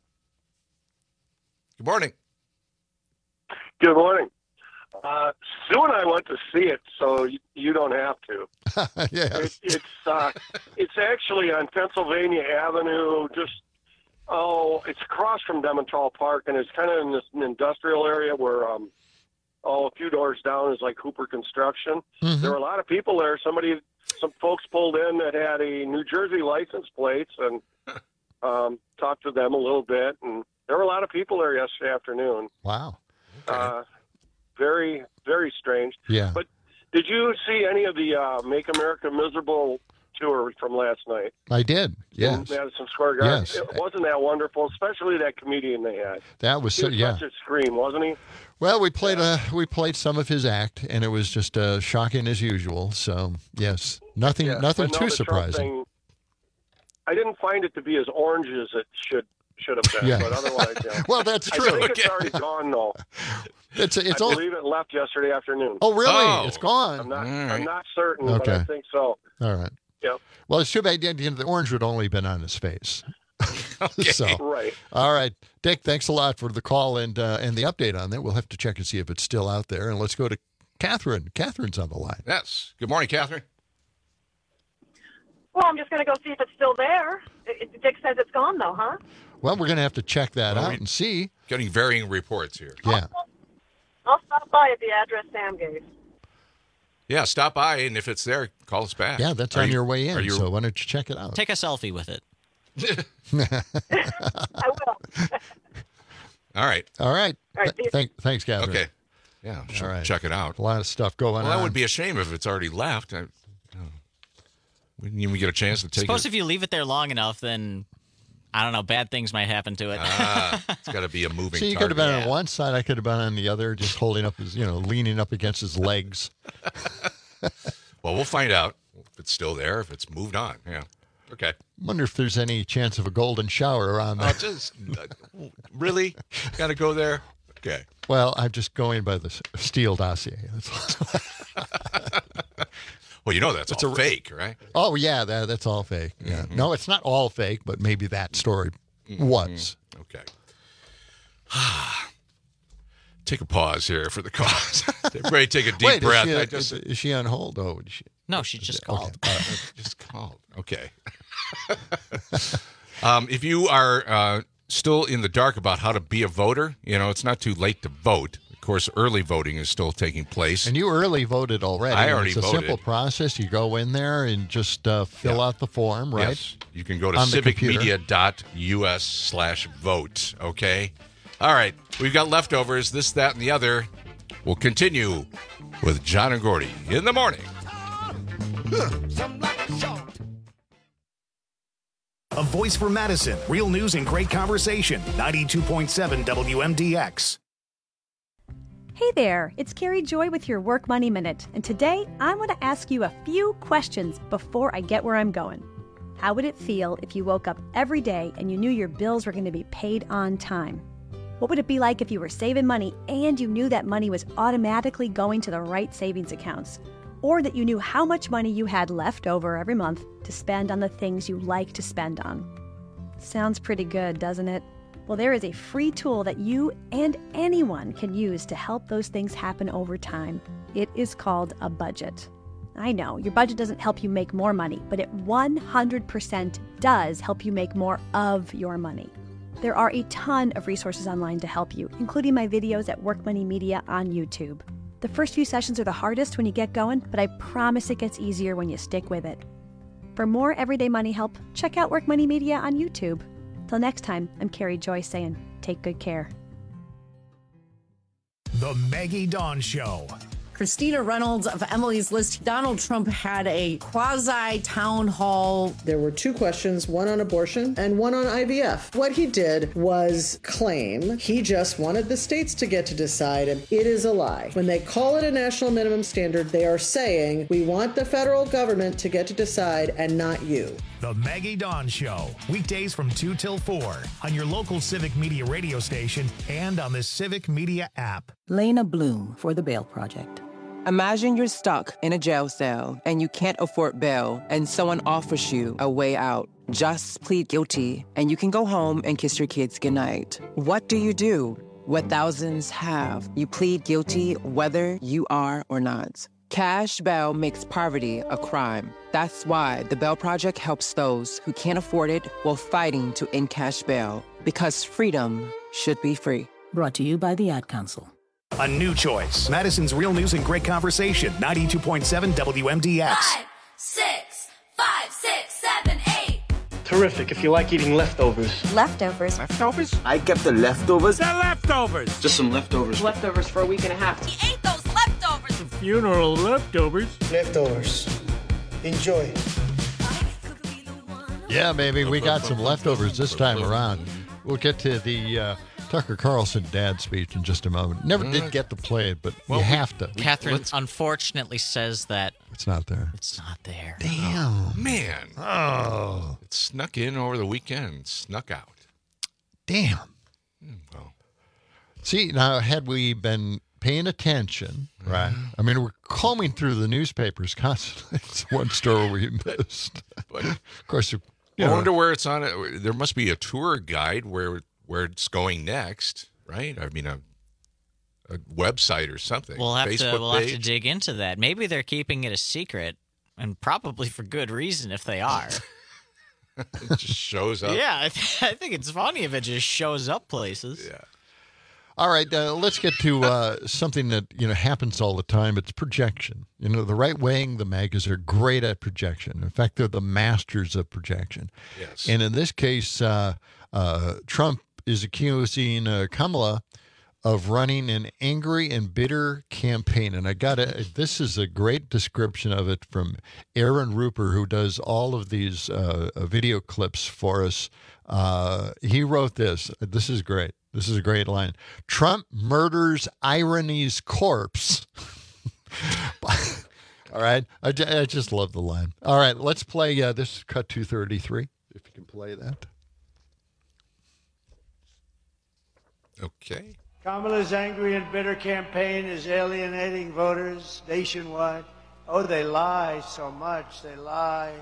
Good morning. Good morning. Uh, Sue and I went to see it, so you, you don't have to. yeah. It, it's uh, it's actually on Pennsylvania Avenue, just oh, it's across from Demental Park, and it's kind of in this an industrial area where um, oh, a few doors down is like Hooper Construction. Mhm. There were a lot of people there. Somebody, some folks pulled in that had a New Jersey license plates, and um, talked to them a little bit, and there were a lot of people there yesterday afternoon. Wow. Uh, very, very strange. Yeah. But did you see any of the uh, Make America Miserable tour from last night? I did. Yes. In Madison Square Garden. Yes. It, wasn't that wonderful? Especially that comedian they had. That was He so, was yeah. such a scream, wasn't he? Well, we played uh, we played some of his act, and it was just uh, shocking as usual. So yes, nothing Yeah. nothing But no, too the Trump surprising. thing, I didn't find it to be as orange as it should should have been. Yeah. But otherwise, yeah. Well, that's I true. think it's Okay. already gone though. It's it's I all. believe it left yesterday afternoon. Oh, really? Oh. It's gone. I'm not. All I'm right. not certain, but I Okay. think so. All right. Yep. Well, it's too bad the, the orange would only been on his face. so, Right. all right, Dick. Thanks a lot for the call and uh, and the update on that. We'll have to check and see if it's still out there. And let's go to Catherine. Catherine's on the line. Yes. Good morning, Catherine. Well, I'm just going to go see if it's still there. It, it- Dick says it's gone, though, huh? Well, we're going to have to check that Well, out we- and see. Getting varying reports here. Yeah. I'll stop by at the address Sam gave. Yeah, stop by, and if it's there, call us back. Yeah, that's Are on you- your way are in. you- So why don't you check it out? Take a selfie with it. I will. All right. All right. All right, see you. Thank, thanks, Catherine. Okay. Yeah, All right. check it out. A lot of stuff going Well, on. that would be a shame if it's already left. I, we didn't even get a chance to take Suppose it. if you leave it there long enough, then I don't know, bad things might happen to it. Ah, it's got to be a moving See, you could target. have been on one side. I could have been on the other, just holding up his, you know, leaning up against his legs. Well, we'll find out if it's still there, if it's moved on. Yeah. Okay. Wonder if there's any chance of a golden shower around Oh, there. just really got to go there. Okay. Well, I'm just going by the s- Steele dossier. That's all. Well, you know that's It's all a- fake, right? Oh yeah, that, that's all fake. Yeah. Mm-hmm. No, it's not all fake, but maybe that story was. Okay. Take a pause here for the cause. Everybody take a deep Wait, breath. Is she, I just is, is she on hold? Oh, is she, No, she just okay. called. All right. just called. Okay. um, if you are uh, still in the dark about how to be a voter, you know, it's not too late to vote. Of course, early voting is still taking place. And you early voted already. I already It's a voted. simple process. You go in there and just uh, fill Yeah. out the form, right? Yes. You can go to On the computer. civicmedia.us slash vote. Okay. All right. We've got leftovers, this, that, and the other. We'll continue with John and Gordy in the morning. a voice for Madison. Real news and great conversation. ninety-two point seven W M D X. Hey there, it's Carrie Joy with your Work Money Minute, and today I want to ask you a few questions before I get where I'm going. How would it feel if you woke up every day and you knew your bills were going to be paid on time? What would it be like if you were saving money and you knew that money was automatically going to the right savings accounts? Or that you knew how much money you had left over every month to spend on the things you like to spend on? Sounds pretty good, doesn't it? Well, there is a free tool that you and anyone can use to help those things happen over time. It is called a budget. I know, your budget doesn't help you make more money, but it one hundred percent does help you make more of your money. There are a ton of resources online to help you, including my videos at Work Money Media on YouTube. The first few sessions are the hardest when you get going, but I promise it gets easier when you stick with it. For more everyday money help, check out Work Money Media on YouTube. Till next time, I'm Carrie Joy saying, take good care. The Maggie Dawn Show. Christina Reynolds of Emily's List. Donald Trump had a quasi-town hall. There were two questions, one on abortion and one on I V F. What he did was claim he just wanted the states to get to decide, and it is a lie. When they call it a national minimum standard, they are saying, we want the federal government to get to decide and not you. The Maggie Dawn Show. Weekdays from two till four on your local Civic Media radio station and on the Civic Media app. Lena Bloom for the Bail Project. Imagine you're stuck in a jail cell and you can't afford bail and someone offers you a way out. Just plead guilty and you can go home and kiss your kids goodnight. What do you do? What thousands have. You plead guilty whether you are or not. Cash bail makes poverty a crime. That's why the Bail Project helps those who can't afford it while fighting to end cash bail. Because freedom should be free. Brought to you by the Ad Council. A new choice. Madison's Real News and Great Conversation. ninety-two point seven W M D X. Five, six, five, six, seven, eight. Terrific if you like eating leftovers. Leftovers. Leftovers? I kept the leftovers. The leftovers! Just some leftovers. Leftovers for a week and a half. He ate those leftovers. Funeral leftovers. Leftovers. Enjoy. Yeah, baby, we got some leftovers this time around. We'll get to the uh, Tucker Carlson dad speech in just a moment. Never did get to play it, but well, you have to. Catherine Let's, unfortunately says that it's not there. It's not there. Damn. Oh, man. Oh. It snuck in over the weekend, snuck out. Damn. Mm, well. See, now, had we been paying attention, right? Mm-hmm. I mean, we're combing through the newspapers constantly. It's one story we missed. But, of course, you I know, wonder where it's on. It. There must be a tour guide where where it's going next, right? I mean, a a website or something. We'll have Facebook to we'll page. have to dig into that. Maybe they're keeping it a secret, and probably for good reason if they are. It just shows up. Yeah, I, th- I think it's funny if it just shows up places. Yeah. All right, uh, let's get to uh, something that you know happens all the time. It's projection. You know, the Right Wing, the MAGAs are great at projection. In fact, they're the masters of projection. Yes. And in this case, uh, uh, Trump is accusing uh, Kamala of running an angry and bitter campaign. And I got to, this is a great description of it from Aaron Rupert, who does all of these uh, video clips for us. Uh, he wrote this. This is great. This is a great line. Trump murders irony's corpse. All right. I, I just love the line. All right. Let's play. Uh, this is cut two thirty-three. If you can play that. Okay. Kamala's angry and bitter campaign is alienating voters nationwide. Oh, they lie so much. They lie.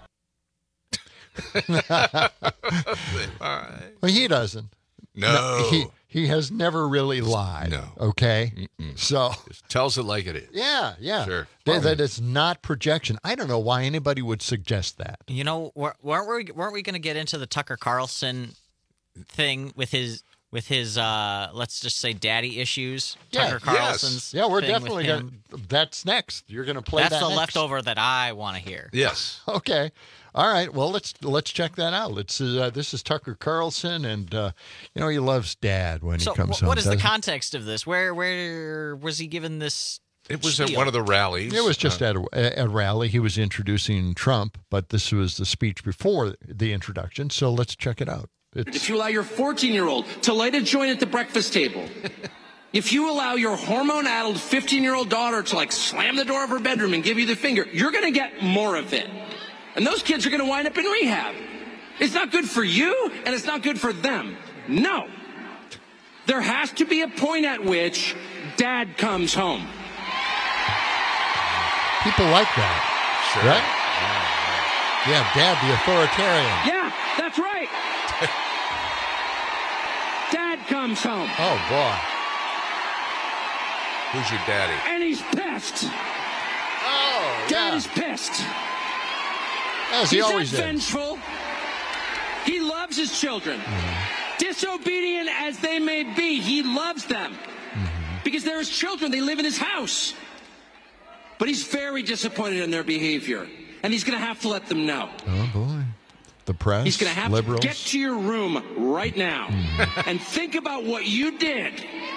Well, he doesn't. No. no. He he has never really lied. No. Okay. Mm-mm. So just tells it like it is. Yeah, yeah. Sure. That, that is not projection. I don't know why anybody would suggest that. You know, weren't we weren't we going to get into the Tucker Carlson thing with his with his uh, let's just say daddy issues? Yeah, Tucker Carlson's. Yes. Yeah, we're thing definitely with going to. That's next. You're going to play That's that the next? leftover that I want to hear. Yes. Okay. All right. Well, let's let's check that out. Let's. Uh, this is Tucker Carlson, and uh, you know he loves Dad when so he comes wh- home. what is the doesn't he? context of this? Where where was he given this It was at spiel. one of the rallies. It was just Uh, at a, a rally. He was introducing Trump, but this was the speech before the introduction. So let's check it out. It's, If you allow your fourteen-year-old to light a joint at the breakfast table, if you allow your hormone-addled fifteen-year-old daughter to like slam the door of her bedroom and give you the finger, you're going to get more of it. And those kids are going to wind up in rehab. It's not good for you, and it's not good for them. No. There has to be a point at which dad comes home. people like that. Sure. Right? Yeah, Dad, the authoritarian. Yeah, that's right. Dad comes home. Oh, boy. Who's your daddy? And he's pissed. Oh, Dad yeah. is pissed. As he He's always not is. vengeful. He loves his children. Mm-hmm. Disobedient as they may be, he loves them. Mm-hmm. Because they're his children. They live in his house. But he's very disappointed in their behavior. And he's going to have to let them know. Oh, boy. The press, He's going to have liberals. to get to your room right now Mm-hmm. and think about what you did.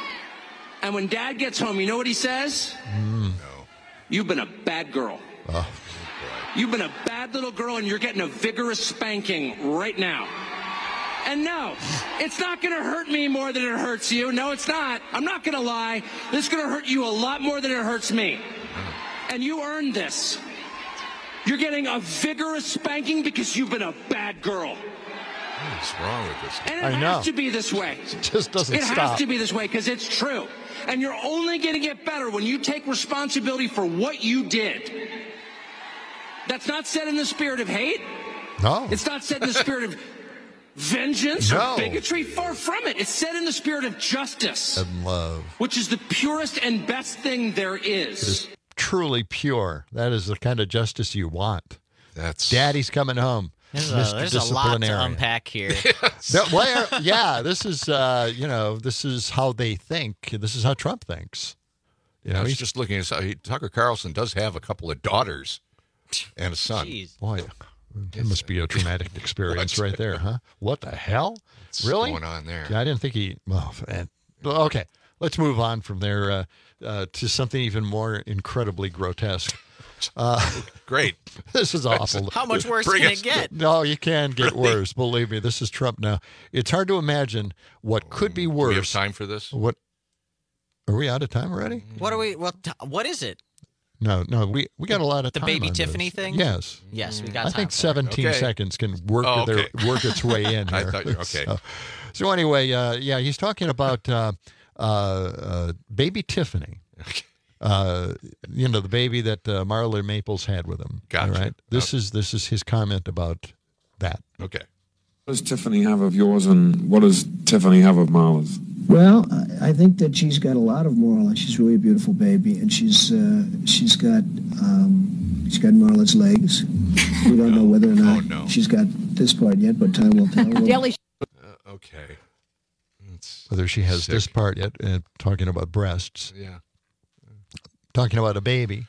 And when Dad gets home, you know what he says? Mm. You've been a bad girl. Oh. You've been a bad little girl, and you're getting a vigorous spanking right now. And no, it's not going to hurt me more than it hurts you. No, it's not. I'm not going to lie. This is going to hurt you a lot more than it hurts me. And you earned this. You're getting a vigorous spanking because you've been a bad girl. What's wrong with this? And it I has know. to be this way. It just doesn't It stop. has to be this way because it's true. And you're only going to get better when you take responsibility for what you did. That's not said in the spirit of hate. No. It's not said in the spirit of vengeance No. or bigotry. Far from it. It's said in the spirit of justice, And love. which is the purest and best thing there is. It is truly pure. That is the kind of justice you want. That's Daddy's coming home. There's, Mister a, there's a lot to Disciplinarian. unpack here. No, well, yeah, this is uh, you know, this is how they think. This is how Trump thinks. You I know, was he's just looking at he, Tucker Carlson does have a couple of daughters and a son. Jeez. boy. It must be a traumatic experience right there, huh? What the hell? What's Really? going on there? Yeah, I didn't think he. Well, and, okay, let's move on from there uh, uh, to something even more incredibly grotesque. Uh, Great. This is awful. How much worse Bring can us it get? No, you can get worse. Believe me, this is Trump now. It's hard to imagine what could be Do worse. we have time for this? What? Are we out of time already? What are we? Well, t- what is it? No, no. We we got a lot of The time. baby on Tiffany this. thing? Yes. Yes, we got. I time think for it. seventeen Okay. seconds can work Oh, their, okay. work its way in here. I thought you- okay. So, so anyway, uh, yeah, he's talking about uh, uh, uh, baby Tiffany. Uh, you know, the baby that uh, Marla Maples had with him. Gotcha. All right. This is this is his comment about that. Okay. What does Tiffany have of yours, and what does Tiffany have of Marla's? Well, I- I think that she's got a lot of Marla. She's really a beautiful baby, and she's uh, she's got um, she's got Marla's legs. We don't know whether or not Oh, no. she's got this part yet, but time will tell. We'll- Jelly. Uh, okay. It's, Whether she has Sick. this part yet, uh, talking about breasts, yeah. talking about a baby.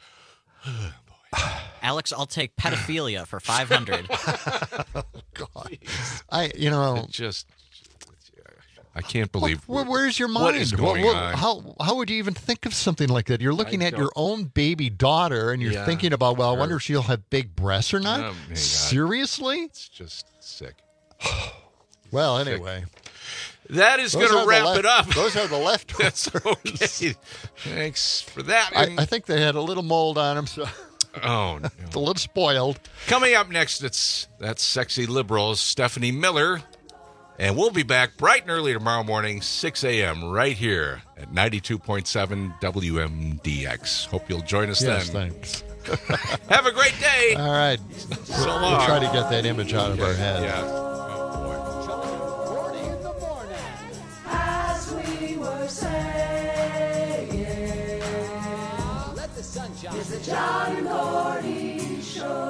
Alex, I'll take pedophilia for five hundred. Oh, God, I you know. It just, I can't believe. Where, where's your mind? What is going What- what- on? How how would you even think of something like that? You're looking I at your don't- own baby daughter, and you're Yeah, thinking about, well, I sure. wonder if she'll have big breasts or not. Oh, my God. Seriously? It's just sick. Well, anyway, That is Those going are to the wrap left- it up. Those are the leftovers. That's okay. Thanks for that. I, I think they had a little mold on them, so oh, no. it's a little spoiled. Coming up next, it's that sexy liberal, Stephanie Miller. And we'll be back bright and early tomorrow morning, six a.m., right here at ninety-two point seven W M D X. Hope you'll join us Yes, then. thanks. Have a great day. All right, So we'll, long. we'll try to get that image out of our head. Yeah. As we were saying, let the sun shine. It's the John Gordy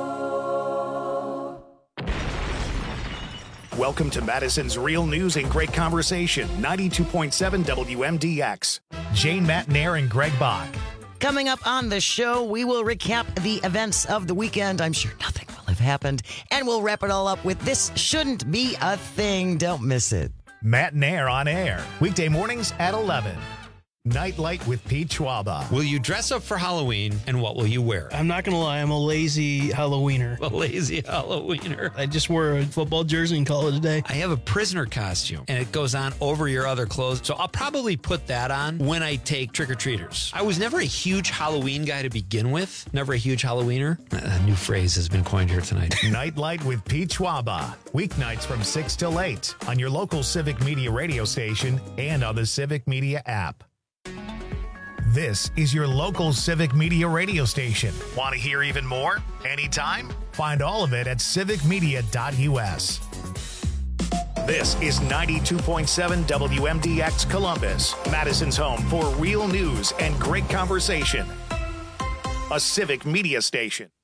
Show. Welcome to Madison's Real News and Great Conversation, ninety-two point seven W M D X. Jane Matnair and Greg Bach. Coming up on the show, we will recap the events of the weekend. I'm sure nothing will have happened. And we'll wrap it all up with This Shouldn't Be a Thing. Don't miss it. Matt Nair on air, weekday mornings at eleven. Nightlight with Pete Schwaba. Will you dress up for Halloween, and what will you wear? I'm not going to lie, I'm a lazy Halloweener. A lazy Halloweener. I just wore a football jersey and call it a day. I have a prisoner costume, and it goes on over your other clothes, so I'll probably put that on when I take trick-or-treaters. I was never a huge Halloween guy to begin with. Never a huge Halloweener. A new phrase has been coined here tonight. Nightlight with Pete Schwaba. Weeknights from six till eight on your local Civic Media radio station and on the Civic Media app. This is your local Civic Media radio station. Want to hear even more? Anytime? Find all of it at civic media dot u s. This is ninety-two point seven W M D X Columbus, Madison's home for real news and great conversation. A Civic Media station.